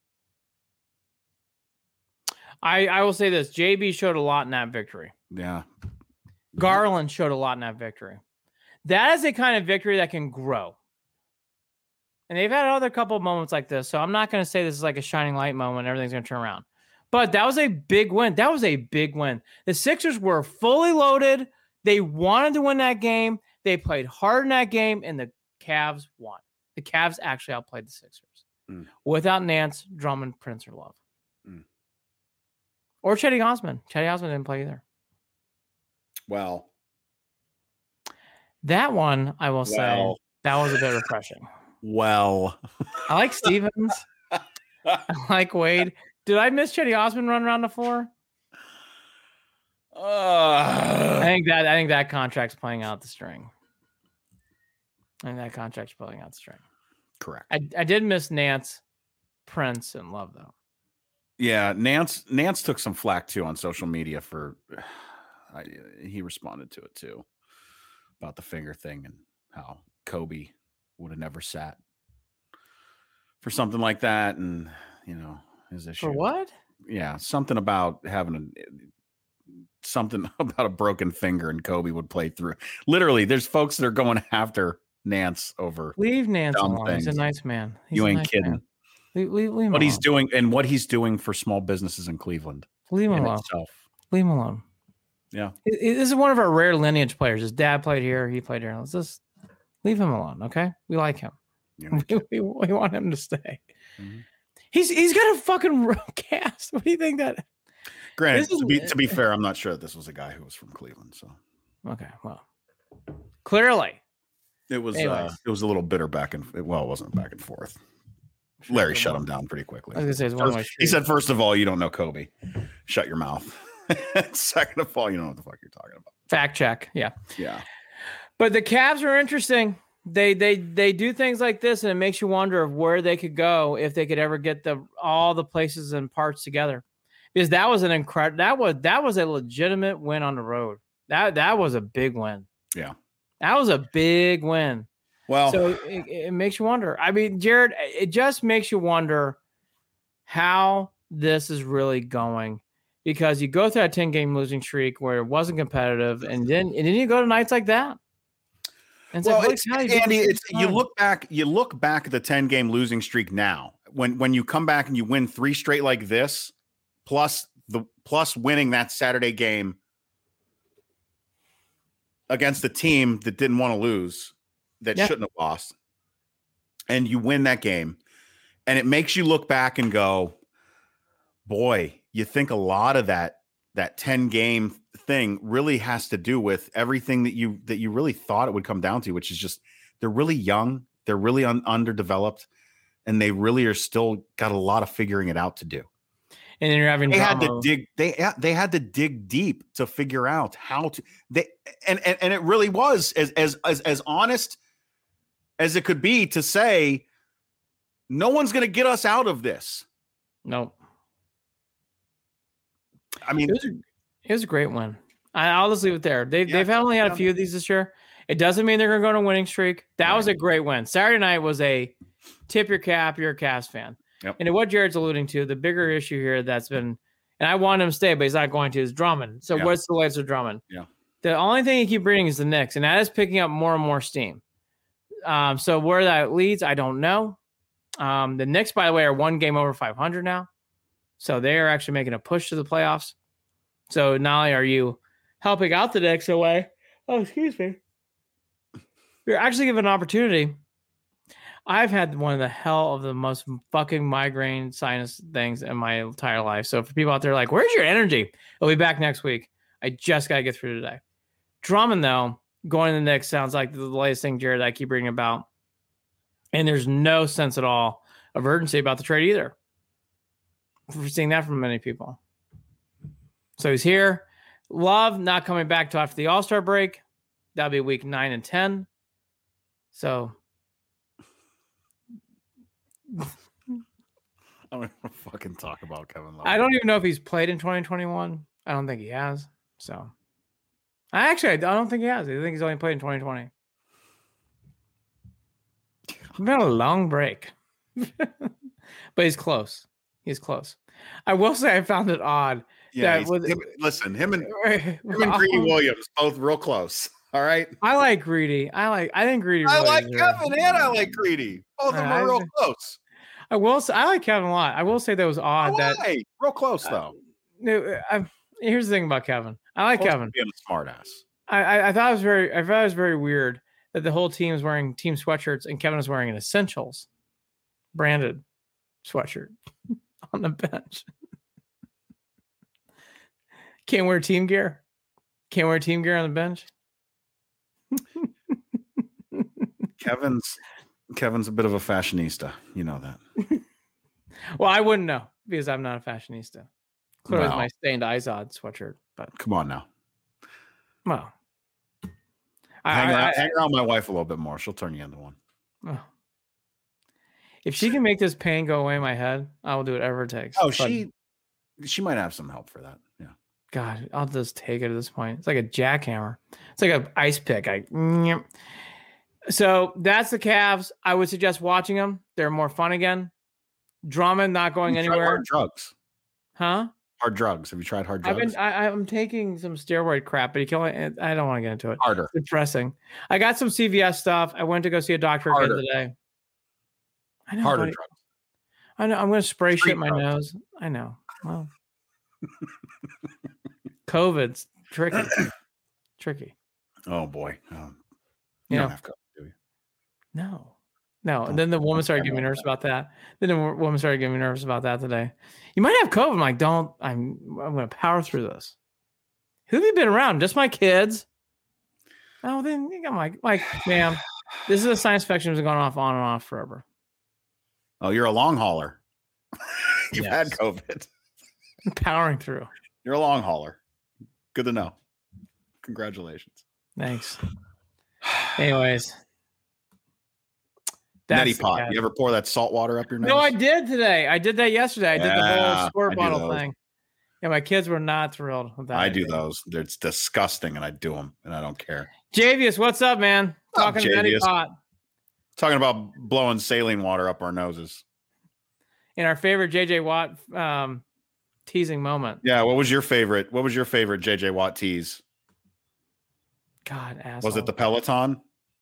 I, I will say this. J B showed a lot in that victory. Yeah. Garland showed a lot in that victory. That is a kind of victory that can grow. And they've had other couple of moments like this. So I'm not going to say this is like a shining light moment. Everything's going to turn around. But that was a big win. That was a big win. The Sixers were fully loaded. They wanted to win that game. They played hard in that game, and the Cavs won. The Cavs actually outplayed the Sixers. Mm. Without Nance, Drummond, Prince, or Love. Mm. Or Chetty Osman. Chetty Osman didn't play either. Well. That one, I will well. say, that was a bit refreshing. Well. I like Stevens. I like Wade. Did I miss Chetty Osman run around the floor? Uh, I think that I think that contract's playing out the string. I think that contract's playing out the string. Correct. I, I did miss Nance, Prince, and Love, though. Yeah, Nance Nance took some flack too on social media for I, he responded to it too about the finger thing and how Kobe would have never sat for something like that, and you know his issue. For what? Yeah, something about having a something about a broken finger, and Kobe would play through. Literally, there's folks that are going after Nance over. Leave Nance alone. Things. He's a nice man. He's you ain't nice kidding. Man. Leave, leave, leave him what alone. he's doing and what he's doing for small businesses in Cleveland. Leave him alone. Itself. Leave him alone. Yeah. It, it, this is one of our rare lineage players. His dad played here. He played here. Let's just leave him alone. Okay. We like him. We, we, we want him to stay. Mm-hmm. He's, he's got a fucking cast. What do you think that? Granted, is, to be, to be fair, I'm not sure that this was a guy who was from Cleveland. So, okay. Well, clearly it was, uh, it was a little bitter back and well, it wasn't back and forth. Larry shut him down pretty quickly. I was gonna say it's one first, way he said, first of all, you don't know Kobe. Shut your mouth. Second of all, you don't know what the fuck you're talking about. Fact check. Yeah. Yeah. But the Cavs are interesting. They they they do things like this, and it makes you wonder of where they could go if they could ever get the all the places and parts together. Because that was an incredible that was that was a legitimate win on the road. That that was a big win. Yeah. That was a big win. Well, so it, it makes you wonder. I mean, Jared, it just makes you wonder how this is really going. Because you go through that ten-game losing streak where it wasn't competitive, and then and then you go to nights like that. And well, it's like, it's, Andy, it's you look back, you look back at the ten-game losing streak now. When when you come back and you win three straight like this, plus the plus winning that Saturday game against a team that didn't want to lose, that yeah. shouldn't have lost, and you win that game, and it makes you look back and go, boy, you think a lot of that that ten-game thing really has to do with everything that you that you really thought it would come down to, which is just they're really young, they're really un- underdeveloped, and they really are still got a lot of figuring it out to do. And then you're having they drama. had to dig they they had to dig deep to figure out how to they and and, and it really was as as as as honest as it could be to say no one's going to get us out of this. Nope. I mean, it was, a, it was a great one. I, I'll just leave it there. They, yeah, they've only had a few of these this year. It doesn't mean they're going to go on a winning streak. That right. was a great win. Saturday night was a tip your cap, you're a Cavs fan. Yep. And what Jared's alluding to, the bigger issue here that's been, and I want him to stay, but he's not going to, is Drummond. So yeah. what's the latest with Drummond? Yeah. The only thing you keep reading is the Knicks, and that is picking up more and more steam. Um, so where that leads, I don't know. Um, the Knicks, by the way, are one game over five hundred now. So they are actually making a push to the playoffs. So not only are you helping out the Knicks away, oh, excuse me, you're actually given an opportunity. I've had one of the hell of the most fucking migraine sinus things in my entire life. So for people out there like, where's your energy? I'll be back next week. I just got to get through today. Drummond, though, going to the Knicks sounds like the latest thing, Jared, I keep reading about. And there's no sense at all of urgency about the trade either. We're seeing that from many people. So he's here. Love not coming back till after the All-Star break. That'll be week nine and ten. So I don't even fucking talk about Kevin Love. I don't even know if he's played in twenty twenty-one. I don't think he has. So I actually I don't think he has. I think he's only played in twenty twenty. It's been a long break. But he's close. He's close. I will say I found it odd. Yeah, that with, him, listen, him and him and Greedy Williams both real close. All right. I like Greedy. I like. I think Greedy. I Williams like Kevin are, and I like Greedy. Both of them are real close. I will. Say, I like Kevin a lot. I will say that was odd. That real close though. Uh, I, here's the thing about Kevin. I like Kevin. Being a smartass. I, I I thought it was very. I thought it was very weird that the whole team is wearing team sweatshirts and Kevin is wearing an Essentials branded sweatshirt on the bench. Can't wear team gear. Can't wear team gear on the bench. Kevin's Kevin's a bit of a fashionista. You know that. Well, I wouldn't know because I'm not a fashionista. Clearly, no. it's my stained Izod sweatshirt. But come on now. Well, hang, I, around, I, hang around my wife a little bit more. She'll turn you into one. Oh. If she can make this pain go away in my head, I will do whatever it takes. Oh, but, she she might have some help for that. Yeah. God, I'll just take it at this point. It's like a jackhammer. It's like an ice pick. I. So that's the Cavs. I would suggest watching them. They're more fun again. Drummond not going Have you anywhere. tried hard drugs. Huh? Hard drugs. Have you tried hard drugs? I've been. I, I'm taking some steroid crap, but you can only, I don't want to get into it. Harder. It's depressing. I got some C V S stuff. I went to go see a doctor Harder. again today. I know. Harder buddy. drugs. I know. I'm going to spray Street shit in my drugs. nose. I know. Well, COVID's tricky. Tricky. Oh boy. Um, You you know, don't have COVID, do you? No. No. And then the woman started getting me nervous about that. Then the woman started getting me nervous about that today. You might have COVID. I'm like, don't. I'm I'm going to power through this. Who have you been around? Just my kids. Oh, then you got my like, ma'am. This is a science fiction that's been going off on and off forever. Oh, you're a long hauler. You've Yes. had COVID. Powering through. You're a long hauler. Good to know. Congratulations. Thanks. Anyways. Neti the pot. cat. You ever pour that salt water up your nose? No, I did today. I did that yesterday. I did the Yeah, whole squirt I do bottle those. thing. Yeah, my kids were not thrilled with that. I do idea. those. It's disgusting, and I do them, and I don't care. Javius, what's up, man? What's up, Talking to Neti Javius? Pot. Talking about blowing saline water up our noses. In our favorite J J Watt um, teasing moment. Yeah. What was your favorite? What was your favorite J J Watt tease? God, asshole. Was it the Peloton?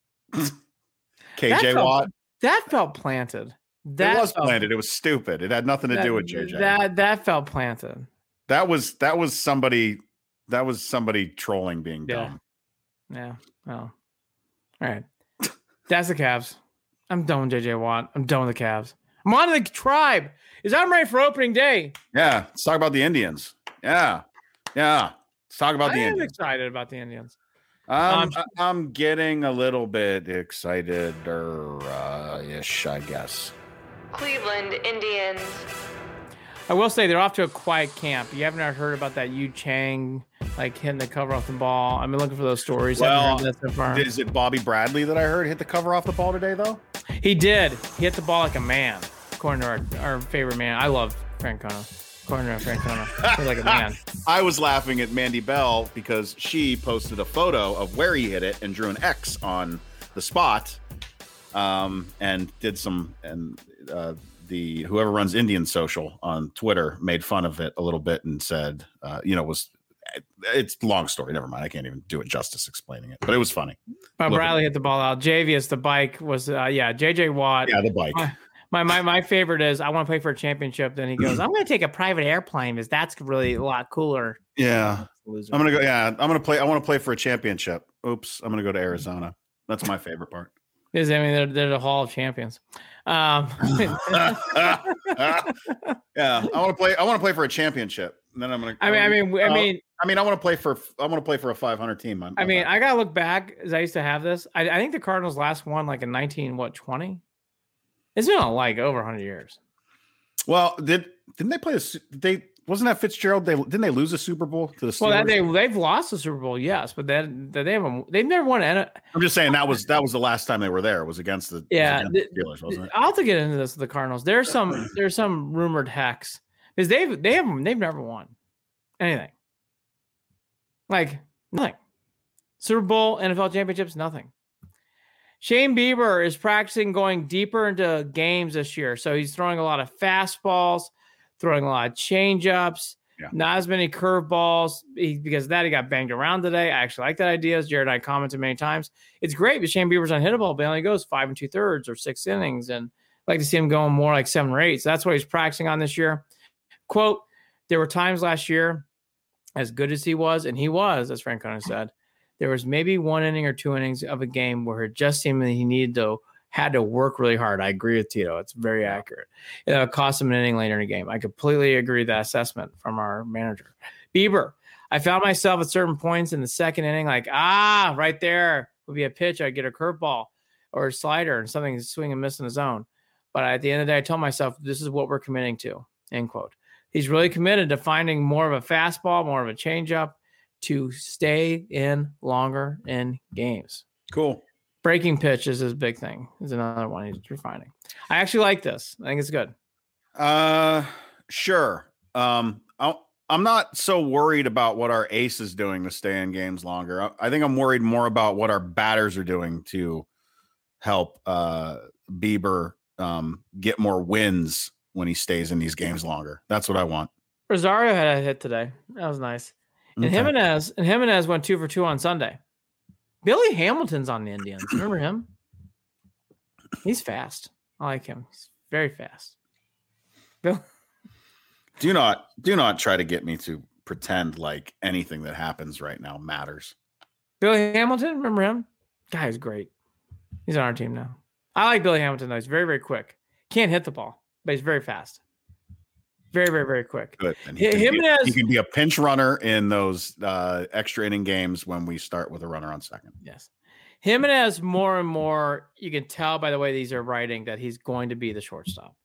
K J That felt- Watt? That felt planted. That it was felt, planted. It was stupid. It had nothing to that, do with J J. That that felt planted. That was that was somebody that was somebody trolling being Yeah. dumb. Yeah. Well. All right. That's the Cavs. I'm done with J J Watt. I'm done with the Cavs. I'm on to the tribe. Is I'm ready for opening day. Yeah. Let's talk about the Indians. Yeah. Yeah. Let's talk about I the am Indians. excited about the Indians. Um, Um, I- I'm getting a little bit excited or uh, ish, I guess. Cleveland Indians. I will say they're off to a quiet camp. You haven't heard about that Yu Chang like hitting the cover off the ball. I've been looking for those stories. Well, haven't heard that so far. Is it Bobby Bradley that I heard hit the cover off the ball today, though? He did. He hit the ball like a man, according to our, our favorite man. I love Francona. According to Francona, he's like a man. I was laughing at Mandy Bell because she posted a photo of where he hit it and drew an X on the spot, um, and did some and uh, the whoever runs Indian Social on Twitter made fun of it a little bit and said, uh, you know, was it's a long story. Never mind. I can't even do it justice explaining it, but it was funny. But Look Bradley hit the ball out. Javius, the bike was, uh, yeah, J J Watt. Yeah, the bike. My, my my favorite is I want to play for a championship. Then he goes, I'm going to take a private airplane because that's really a lot cooler. Yeah, Loser. I'm gonna go. Yeah, I'm gonna play. I want to play for a championship. Oops, I'm gonna go to Arizona. That's my favorite part. Is I mean they're, they're the Hall of Champions. Um, yeah, I want to play. I want to play for a championship. And then I'm gonna. I mean, I mean, I uh, mean, I mean, I want to play for. I want to play for a five hundred team. I'm, I mean, I gotta look back as I used to have this. I, I think the Cardinals last won like in nineteen what twenty. It's been like over one hundred years. well, did didn't they play? A, su- they wasn't that Fitzgerald? They didn't they lose a Super Bowl to the Steelers? Well, that they they've lost the Super Bowl, yes, but then they haven't. They've never won. Any, I'm just saying that was that was the last time they were there. It was against the Yeah, was against the Steelers, wasn't it? I'll have to get into this with the Cardinals. There's some there's some rumored hacks because they've they haven't they've never won anything. Like nothing. Super Bowl, N F L championships, nothing. Shane Bieber is practicing going deeper into games this year. So he's throwing a lot of fastballs, throwing a lot of changeups, Yeah. not as many curveballs. He, because of that, he got banged around today. I actually like that idea, as Jared and I commented many times. It's great because Shane Bieber's unhittable, but he only goes five and two thirds or six innings. And I'd like to see him going more like seven or eight. So that's what he's practicing on this year. Quote, there were times last year, as good as he was, and he was, as Frank Conner said, there was maybe one inning or two innings of a game where it just seemed that he needed to had to work really hard. I agree with Tito. It's very accurate. It cost him an inning later in the game. I completely agree with that assessment from our manager. Bieber, I found myself at certain points in the second inning, like, ah, right there would be a pitch. I'd get a curveball or a slider and something swing and miss in the zone. But at the end of the day, I told myself, this is what we're committing to, end quote. He's really committed to finding more of a fastball, more of a changeup, to stay in longer in games. Cool. Breaking pitch is his big thing. Is another one he's refining. I actually like this. I think it's good. Uh, sure. Um, I'll, I'm not so worried about what our ace is doing to stay in games longer. I, I think I'm worried more about what our batters are doing to help uh, Bieber um, get more wins when he stays in these games longer. That's what I want. Rosario had a hit today. That was nice. And Okay. Jimenez and Jimenez went two for two on Sunday. Billy Hamilton's on the Indians. Remember him? He's fast. I like him. He's very fast. Bill. Do not, do not try to get me to pretend like anything that happens right now matters. Billy Hamilton, remember him? Guy's great. He's on our team now. I like Billy Hamilton though. He's very, very quick. Can't hit the ball, but he's very fast. Very, very, very quick. Good. And he, Hi- can be, Jimenez- he can be a pinch runner in those uh, extra inning games when we start with a runner on second. Yes. Jimenez, more and more, you can tell by the way these are writing that he's going to be the shortstop.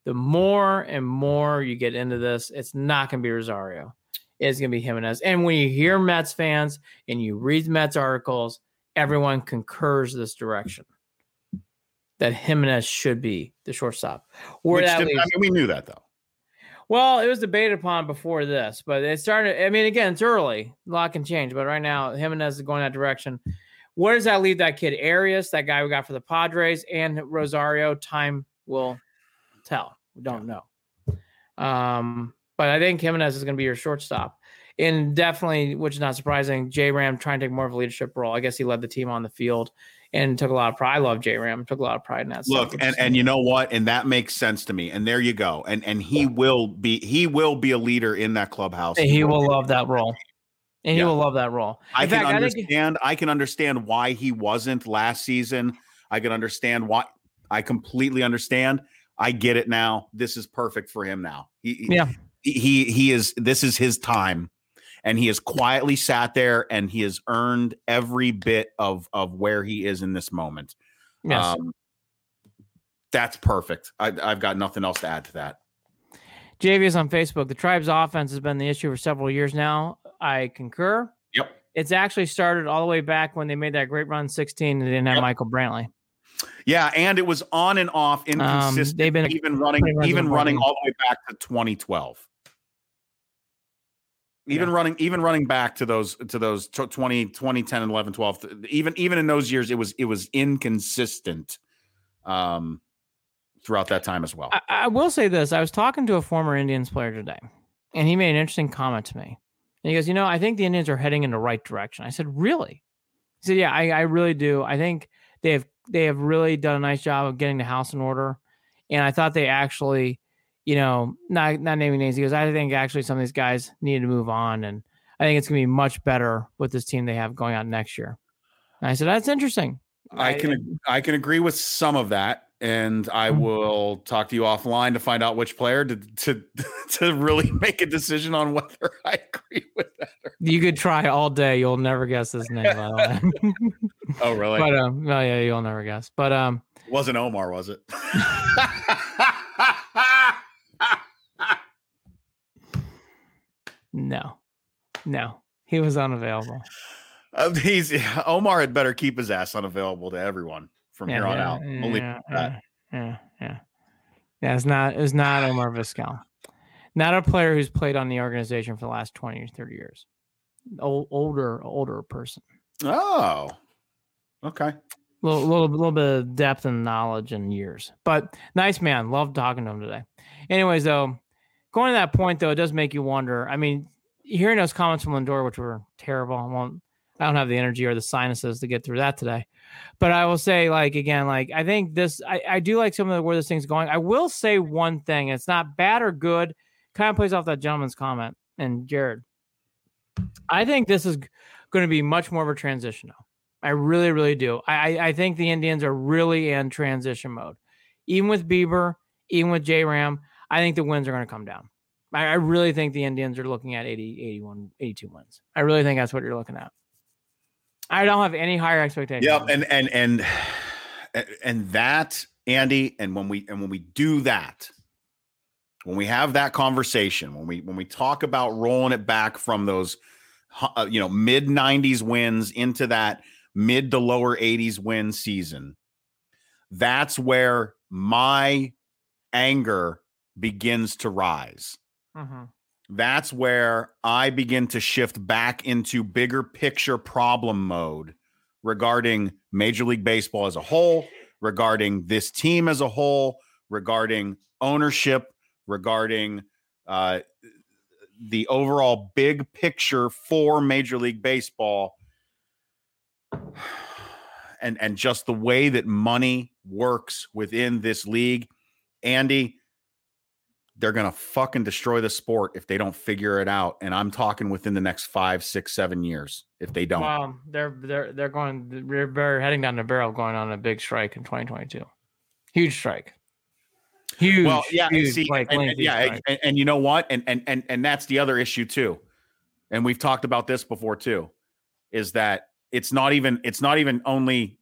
the more and more you get into this, it's not going to be Rosario. It's going to be Jimenez. And when you hear Mets fans and you read Mets articles, everyone concurs this direction that Jimenez should be the shortstop. Or Which that did, leaves, I mean, we knew that, though. well, it was debated upon before this, but it started. I mean, again, it's early. A lot can change, but right now, Jimenez is going that direction. Where does that leave that kid Arias, that guy we got for the Padres, and Rosario? Time will tell. We don't know. Um, but I think Jimenez is going to be your shortstop. And definitely, which is not surprising, J-Ram trying to take more of a leadership role. I guess he led the team on the field and took a lot of pride. I love J-Ram. Took a lot of pride in that. Look, stuff, and, and you know what? And that makes sense to me. And there you go. And and he will be he will be a leader in that clubhouse. And he will love that role. And he Yeah. will love that role. In I fact, can I think understand. I can understand why he wasn't last season. I can understand why. I completely understand. I get it now. This is perfect for him now. He, Yeah. He, he he is. This is his time, and he has quietly sat there, and he has earned every bit of of where he is in this moment. yes. Um, that's perfect. I, I've got nothing else to add to that. J V is on Facebook. The Tribe's offense has been the issue for several years now. I concur. Yep. It's actually started all the way back when they made that great run sixteen and they didn't have Yep. Michael Brantley. Yeah, and it was on and off, inconsistent. Um, they've been even running, pretty much even running important. all the way back to twenty twelve. Even Yeah. running, even running back to those to those twenty, twenty ten, and eleven, twelve. Even even in those years, it was it was inconsistent. Um, throughout that time as well. I, I will say this. I was talking to a former Indians player today, and he made an interesting comment to me. And he goes, you know, I think the Indians are heading in the right direction. I said, really? He said, yeah, I, I really do. I think they have they have really done a nice job of getting the house in order. And I thought they actually, you know, not not naming names. He goes, I think actually some of these guys need to move on. And I think it's going to be much better with this team they have going on next year. And I said, that's interesting. I can I can agree with some of that. And I will talk to you offline to find out which player to to to really make a decision on whether I agree with that. Or You could try all day. You'll never guess his name, by the way. oh, really? But um, no, yeah, you'll never guess. But um, It wasn't Omar, was it? no, no, he was unavailable. Uh, he's Omar had better keep his ass unavailable to everyone from Yeah, here on yeah, out. yeah, We'll leave yeah, it at that. yeah, yeah, yeah. It's not. It's not Omar Vizquel. Not a player who's played on the organization for the last twenty or thirty years. Old, older, older person. Oh, okay. Little, little, little bit of depth and knowledge and years, but nice man. Loved talking to him today. Anyways, though, going to that point though, it does make you wonder. I mean, hearing those comments from Lindor, which were terrible. I won't. I don't have the energy or the sinuses to get through that today. But I will say, like, again, like, I think this, I, I do like some of the, where this thing's going. I will say one thing. It's not bad or good. Kind of plays off that gentleman's comment. And Jared, I think this is going to be much more of a transition now. I really, really do. I, I think the Indians are really in transition mode. Even with Bieber, even with J-Ram, I think the wins are going to come down. I, I really think the Indians are looking at eighty, eighty-one, eighty-two wins. I really think that's what you're looking at. I don't have any higher expectations. Yeah, and and and and that, Andy, and when we and when we do that, when we have that conversation, when we when we talk about rolling it back from those, uh, you know, mid nineties wins into that mid to lower eighties win season, that's where my anger begins to rise. Mm-hmm. That's where I begin to shift back into bigger picture problem mode regarding Major League Baseball as a whole, regarding this team as a whole, regarding ownership, regarding uh, the overall big picture for Major League Baseball, and, and just the way that money works within this league. Andy, they're going to fucking destroy the sport if they don't figure it out. And I'm talking within the next five, six, seven years if they don't. Well, they're they're they're going they're, they're heading down the barrel, going on a big strike in twenty twenty-two. Huge strike. Huge. Well, yeah, and huge, see, like, and, and, lengthy yeah, strike. and, and you know what? And and and and that's the other issue too. And we've talked about this before too, is that it's not even it's not even only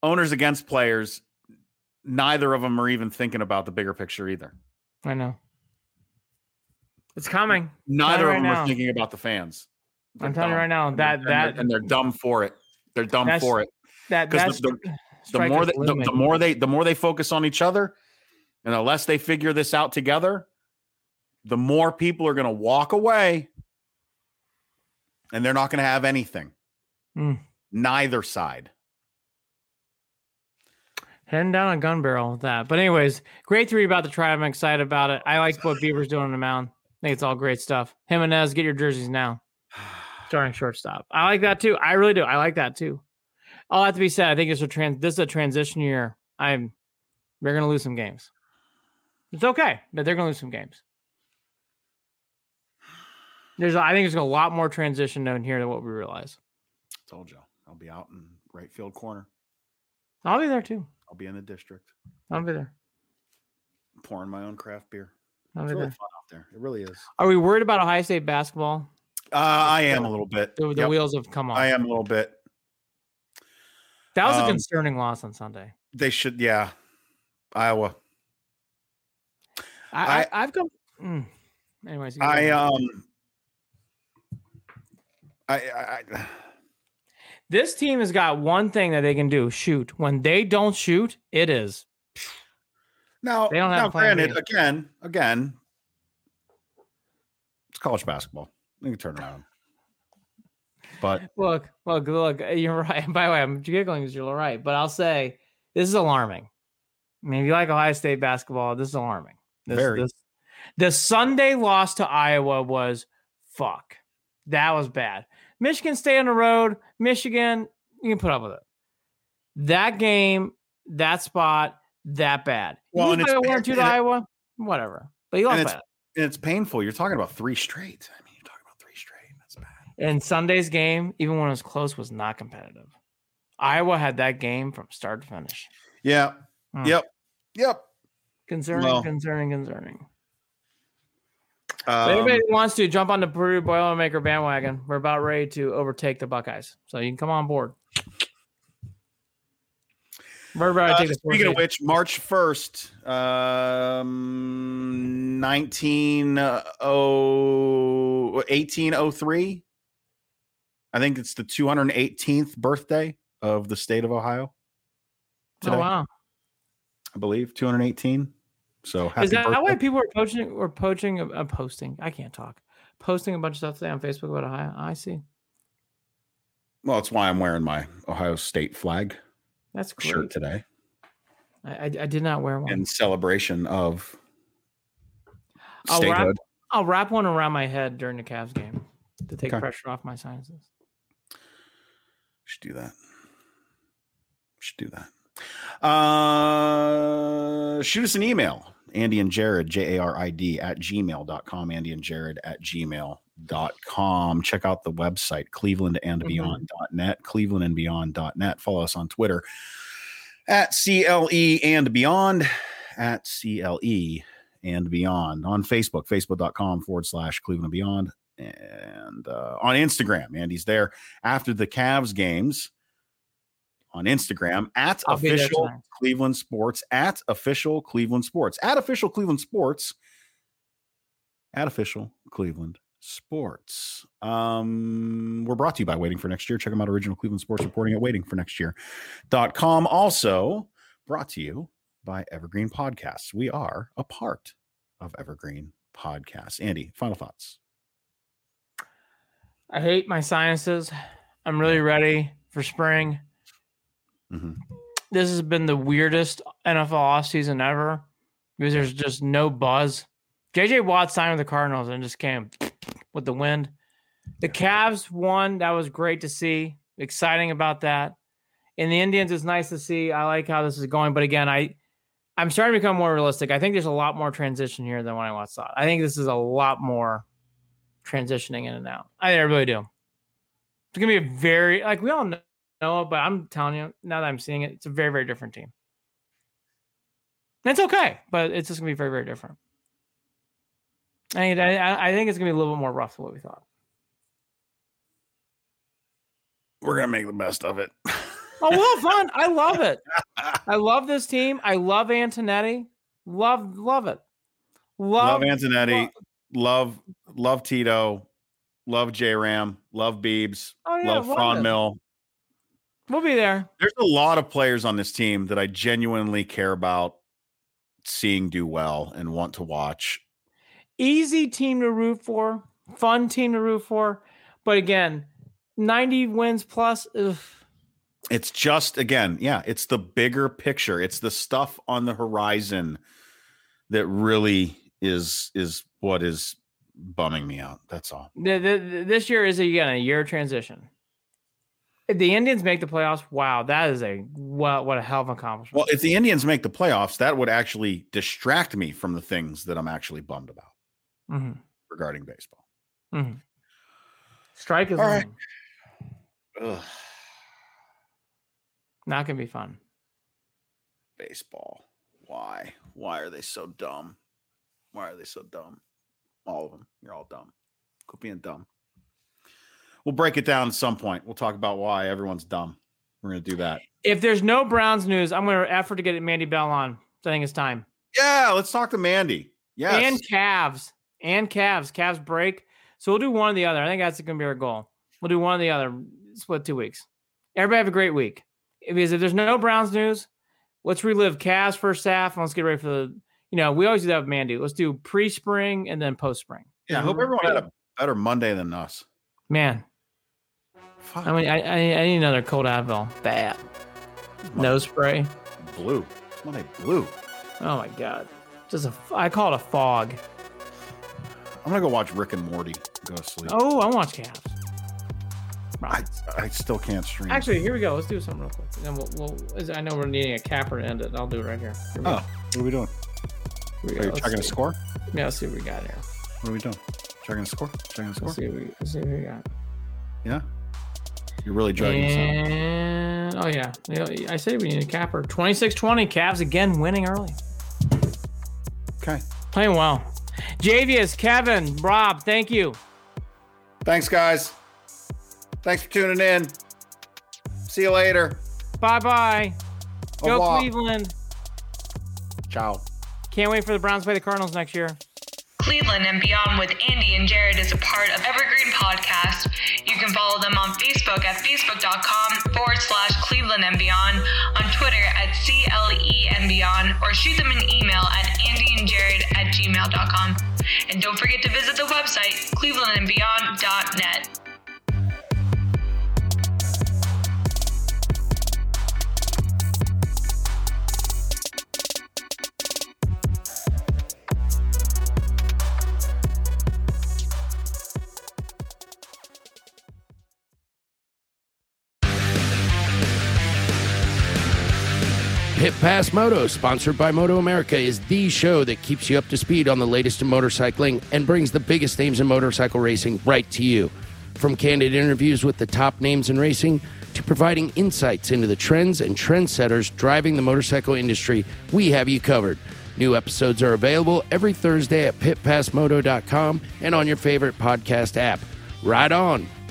owners against players. Neither of them are even thinking about the bigger picture either. I know. It's coming. Neither of right them now. are thinking about the fans. They're I'm telling you dumb. right now that and that they're, and they're dumb for it. They're dumb That's- for it. that Because that's the, the, the more they the, the more they the more they focus on each other, and the less they figure this out together, the more people are going to walk away, and they're not going to have anything. Mm. Neither side. Heading down a gun barrel with that. But anyways, great to read about the Tribe. I'm excited about it. I like what Bieber's doing on the mound. I think it's all great stuff. Jimenez, get your jerseys now. Starting shortstop. I like that too. I really do. I like that too. All that to be said, I think it's a trans. This is a transition year. I'm. They're going to lose some games. It's okay, but they're going to lose some games. There's, I think there's a lot more transition down here than what we realize. I told you, I'll be out in right field corner. I'll be there too. I'll be in the district. I'll be there. Pouring my own craft beer. I'll It's be really there. fun out there. It really is. Are we worried about Ohio State basketball? Uh, I am a little bit. The, the Yep. wheels have come off. I am a little bit. That was a Um, concerning loss on Sunday. They should, yeah. Iowa. I, I, I've come. Mm. Anyways, you go I ahead. um. I, I, I This team has got one thing that they can do: shoot. When they don't shoot, it is. now. They don't have now, a plan granted, B. again, again, it's college basketball. They can turn around. But Look, look, look. You're right. By the way, I'm giggling because you're right. But I'll say this is alarming. I mean, if you like Ohio State basketball, this is alarming. This, Very. This, the Sunday loss to Iowa was fuck. That was bad. Michigan State on the road. Michigan, you can put up with it. That game, that spot, that bad. Well, You and lose it's- by one or two and to it- Iowa, whatever. But you and lost it's, by that. and it's painful. You're talking about three straight. I mean, you're talking about three straight. That's bad. And Sunday's game, even when it was close, was not competitive. Iowa had that game from start to finish. Yeah. Hmm. Yep. Yep. Concerning, Well, concerning, concerning. Um, If anybody wants to jump on the Purdue Boilermaker bandwagon, we're about ready to overtake the Buckeyes. So you can come on board. We're about to Uh, take the speaking of fourth which, March first, um, nineteen oh, eighteen oh three. I think it's the two hundred eighteenth birthday of the state of Ohio. seed. Oh, wow. I believe two hundred eighteen. So happy Is that birthday. why people are poaching or poaching, uh, posting? I can't talk. Posting a bunch of stuff today on Facebook about Ohio. I see. Well, it's why I'm wearing my Ohio State flag That's great. shirt today I, I, I did not wear one. in celebration of I'll wrap, statehood. I'll wrap one around my head during the Cavs game to take Okay. pressure off my sinuses. Should do that. Should do that. Uh, shoot us an email. Andy and Jared, J A R I D at gmail dot com. Andy and Jared at gmail dot com. Check out the website, cleveland and beyond dot net, cleveland and beyond dot net. Follow us on Twitter at C L E and beyond, at C L E and beyond. On Facebook, facebook.com forward slash Cleveland and beyond. And uh, on Instagram, Andy's there after the Cavs games. On Instagram at I'll be there official tonight. Cleveland Sports, at official Cleveland Sports, at official Cleveland Sports, at official Cleveland Sports. Um, we're brought to you by Waiting for Next Year. Check them out, Original Cleveland Sports reporting at waiting for next year dot com. Also brought to you by Evergreen Podcasts. We are a part of Evergreen Podcasts. Andy, final thoughts. I hate my sinuses. I'm really ready for spring. Mm-hmm. This has been the weirdest N F L offseason ever because there's just no buzz. J J Watt signed with the Cardinals and just came with the wind. The Cavs won. That was great to see. Exciting about that. And the Indians is nice to see. I like how this is going. But again, I, I'm starting to become more realistic. I think there's a lot more transition here than when I once thought. I think this is a lot more transitioning in and out. I, I really do. It's going to be a very, like we all know. No, but I'm telling you, now that I'm seeing it, it's a very, very different team. And it's okay, but it's just gonna be very, very different. And I, I think it's gonna be a little bit more rough than what we thought. We're going to make the best of it. Oh, well, fun. I love it. I love this team. I love Antonetti. Love, love it. Love, love Antonetti. Love, love Tito. Love J-Ram. Love Biebs. Oh, yeah, love Franmil. We'll be there. There's a lot of players on this team that I genuinely care about seeing do well and want to watch. Easy team to root for. Fun team to root for. But again, ninety wins plus. Ugh. It's just, again, yeah, it's the bigger picture. It's the stuff on the horizon that really is is what is bumming me out. That's all. The, the, this year is, again, a year of transition. If the Indians make the playoffs, wow, that is a what, what a hell of an accomplishment. Well, if the Indians make the playoffs, that would actually distract me from the things that I'm actually bummed about mm-hmm. regarding baseball. Mm-hmm. Strike is all right. Ugh. Not gonna be fun. Baseball. Why? Why are they so dumb? Why are they so dumb? All of them. You're all dumb. Quit being dumb. We'll break it down at some point. We'll talk about why everyone's dumb. We're going to do that. If there's no Browns news, I'm going to effort to get Mandy Bell on. I think it's time. Yeah, let's talk to Mandy. Yes. And Cavs. And Cavs. Cavs break. So we'll do one or the other. I think that's going to be our goal. We'll do one or the other. Split two weeks. Everybody have a great week. Because if there's no Browns news, let's relive Cavs first half. And let's get ready for the, you know, we always do that with Mandy. Let's do pre-spring and then post-spring. Yeah, I hope everyone had a better Monday than us. Man. Fuck. I mean, I, I, I need another cold Advil. Bad. Nose spray. Blue. Monday blue. Oh, my God. Just a, I call it a fog. I'm going to go watch Rick and Morty. Go to sleep. Oh, I watch Cavs. I, I still can't stream. Actually, here we go. Let's do something real quick. And we'll, we'll, I know we're needing a capper to end it. I'll do it right here. here oh, go. What are we doing? We are you checking a score? Yeah, let's see what we got here. What are we doing? Checking a score? Checking a score? Let's see what we, let's see what we got. Yeah? You're really dragging and, this out. Oh, yeah. I said we need a capper. twenty-six twenty. Cavs again winning early. Okay. Playing well. Javius, Kevin, Rob, thank you. Thanks, guys. Thanks for tuning in. See you later. Bye-bye. Go revoir. Cleveland. Ciao. Can't wait for the Browns to play the Cardinals next year. Cleveland and Beyond with Andy and Jared is a part of Evergreen Podcast. You can follow them on Facebook at facebook.com forward slash Cleveland and Beyond, on Twitter at C L E and Beyond, or shoot them an email at andyandjared at gmail dot com. And don't forget to visit the website, cleveland and beyond dot net. Pit Pass Moto, sponsored by Moto America, is the show that keeps you up to speed on the latest in motorcycling and brings the biggest names in motorcycle racing right to you. From candid interviews with the top names in racing to providing insights into the trends and trendsetters driving the motorcycle industry, we have you covered. New episodes are available every Thursday at pit pass moto dot com and on your favorite podcast app. Ride on!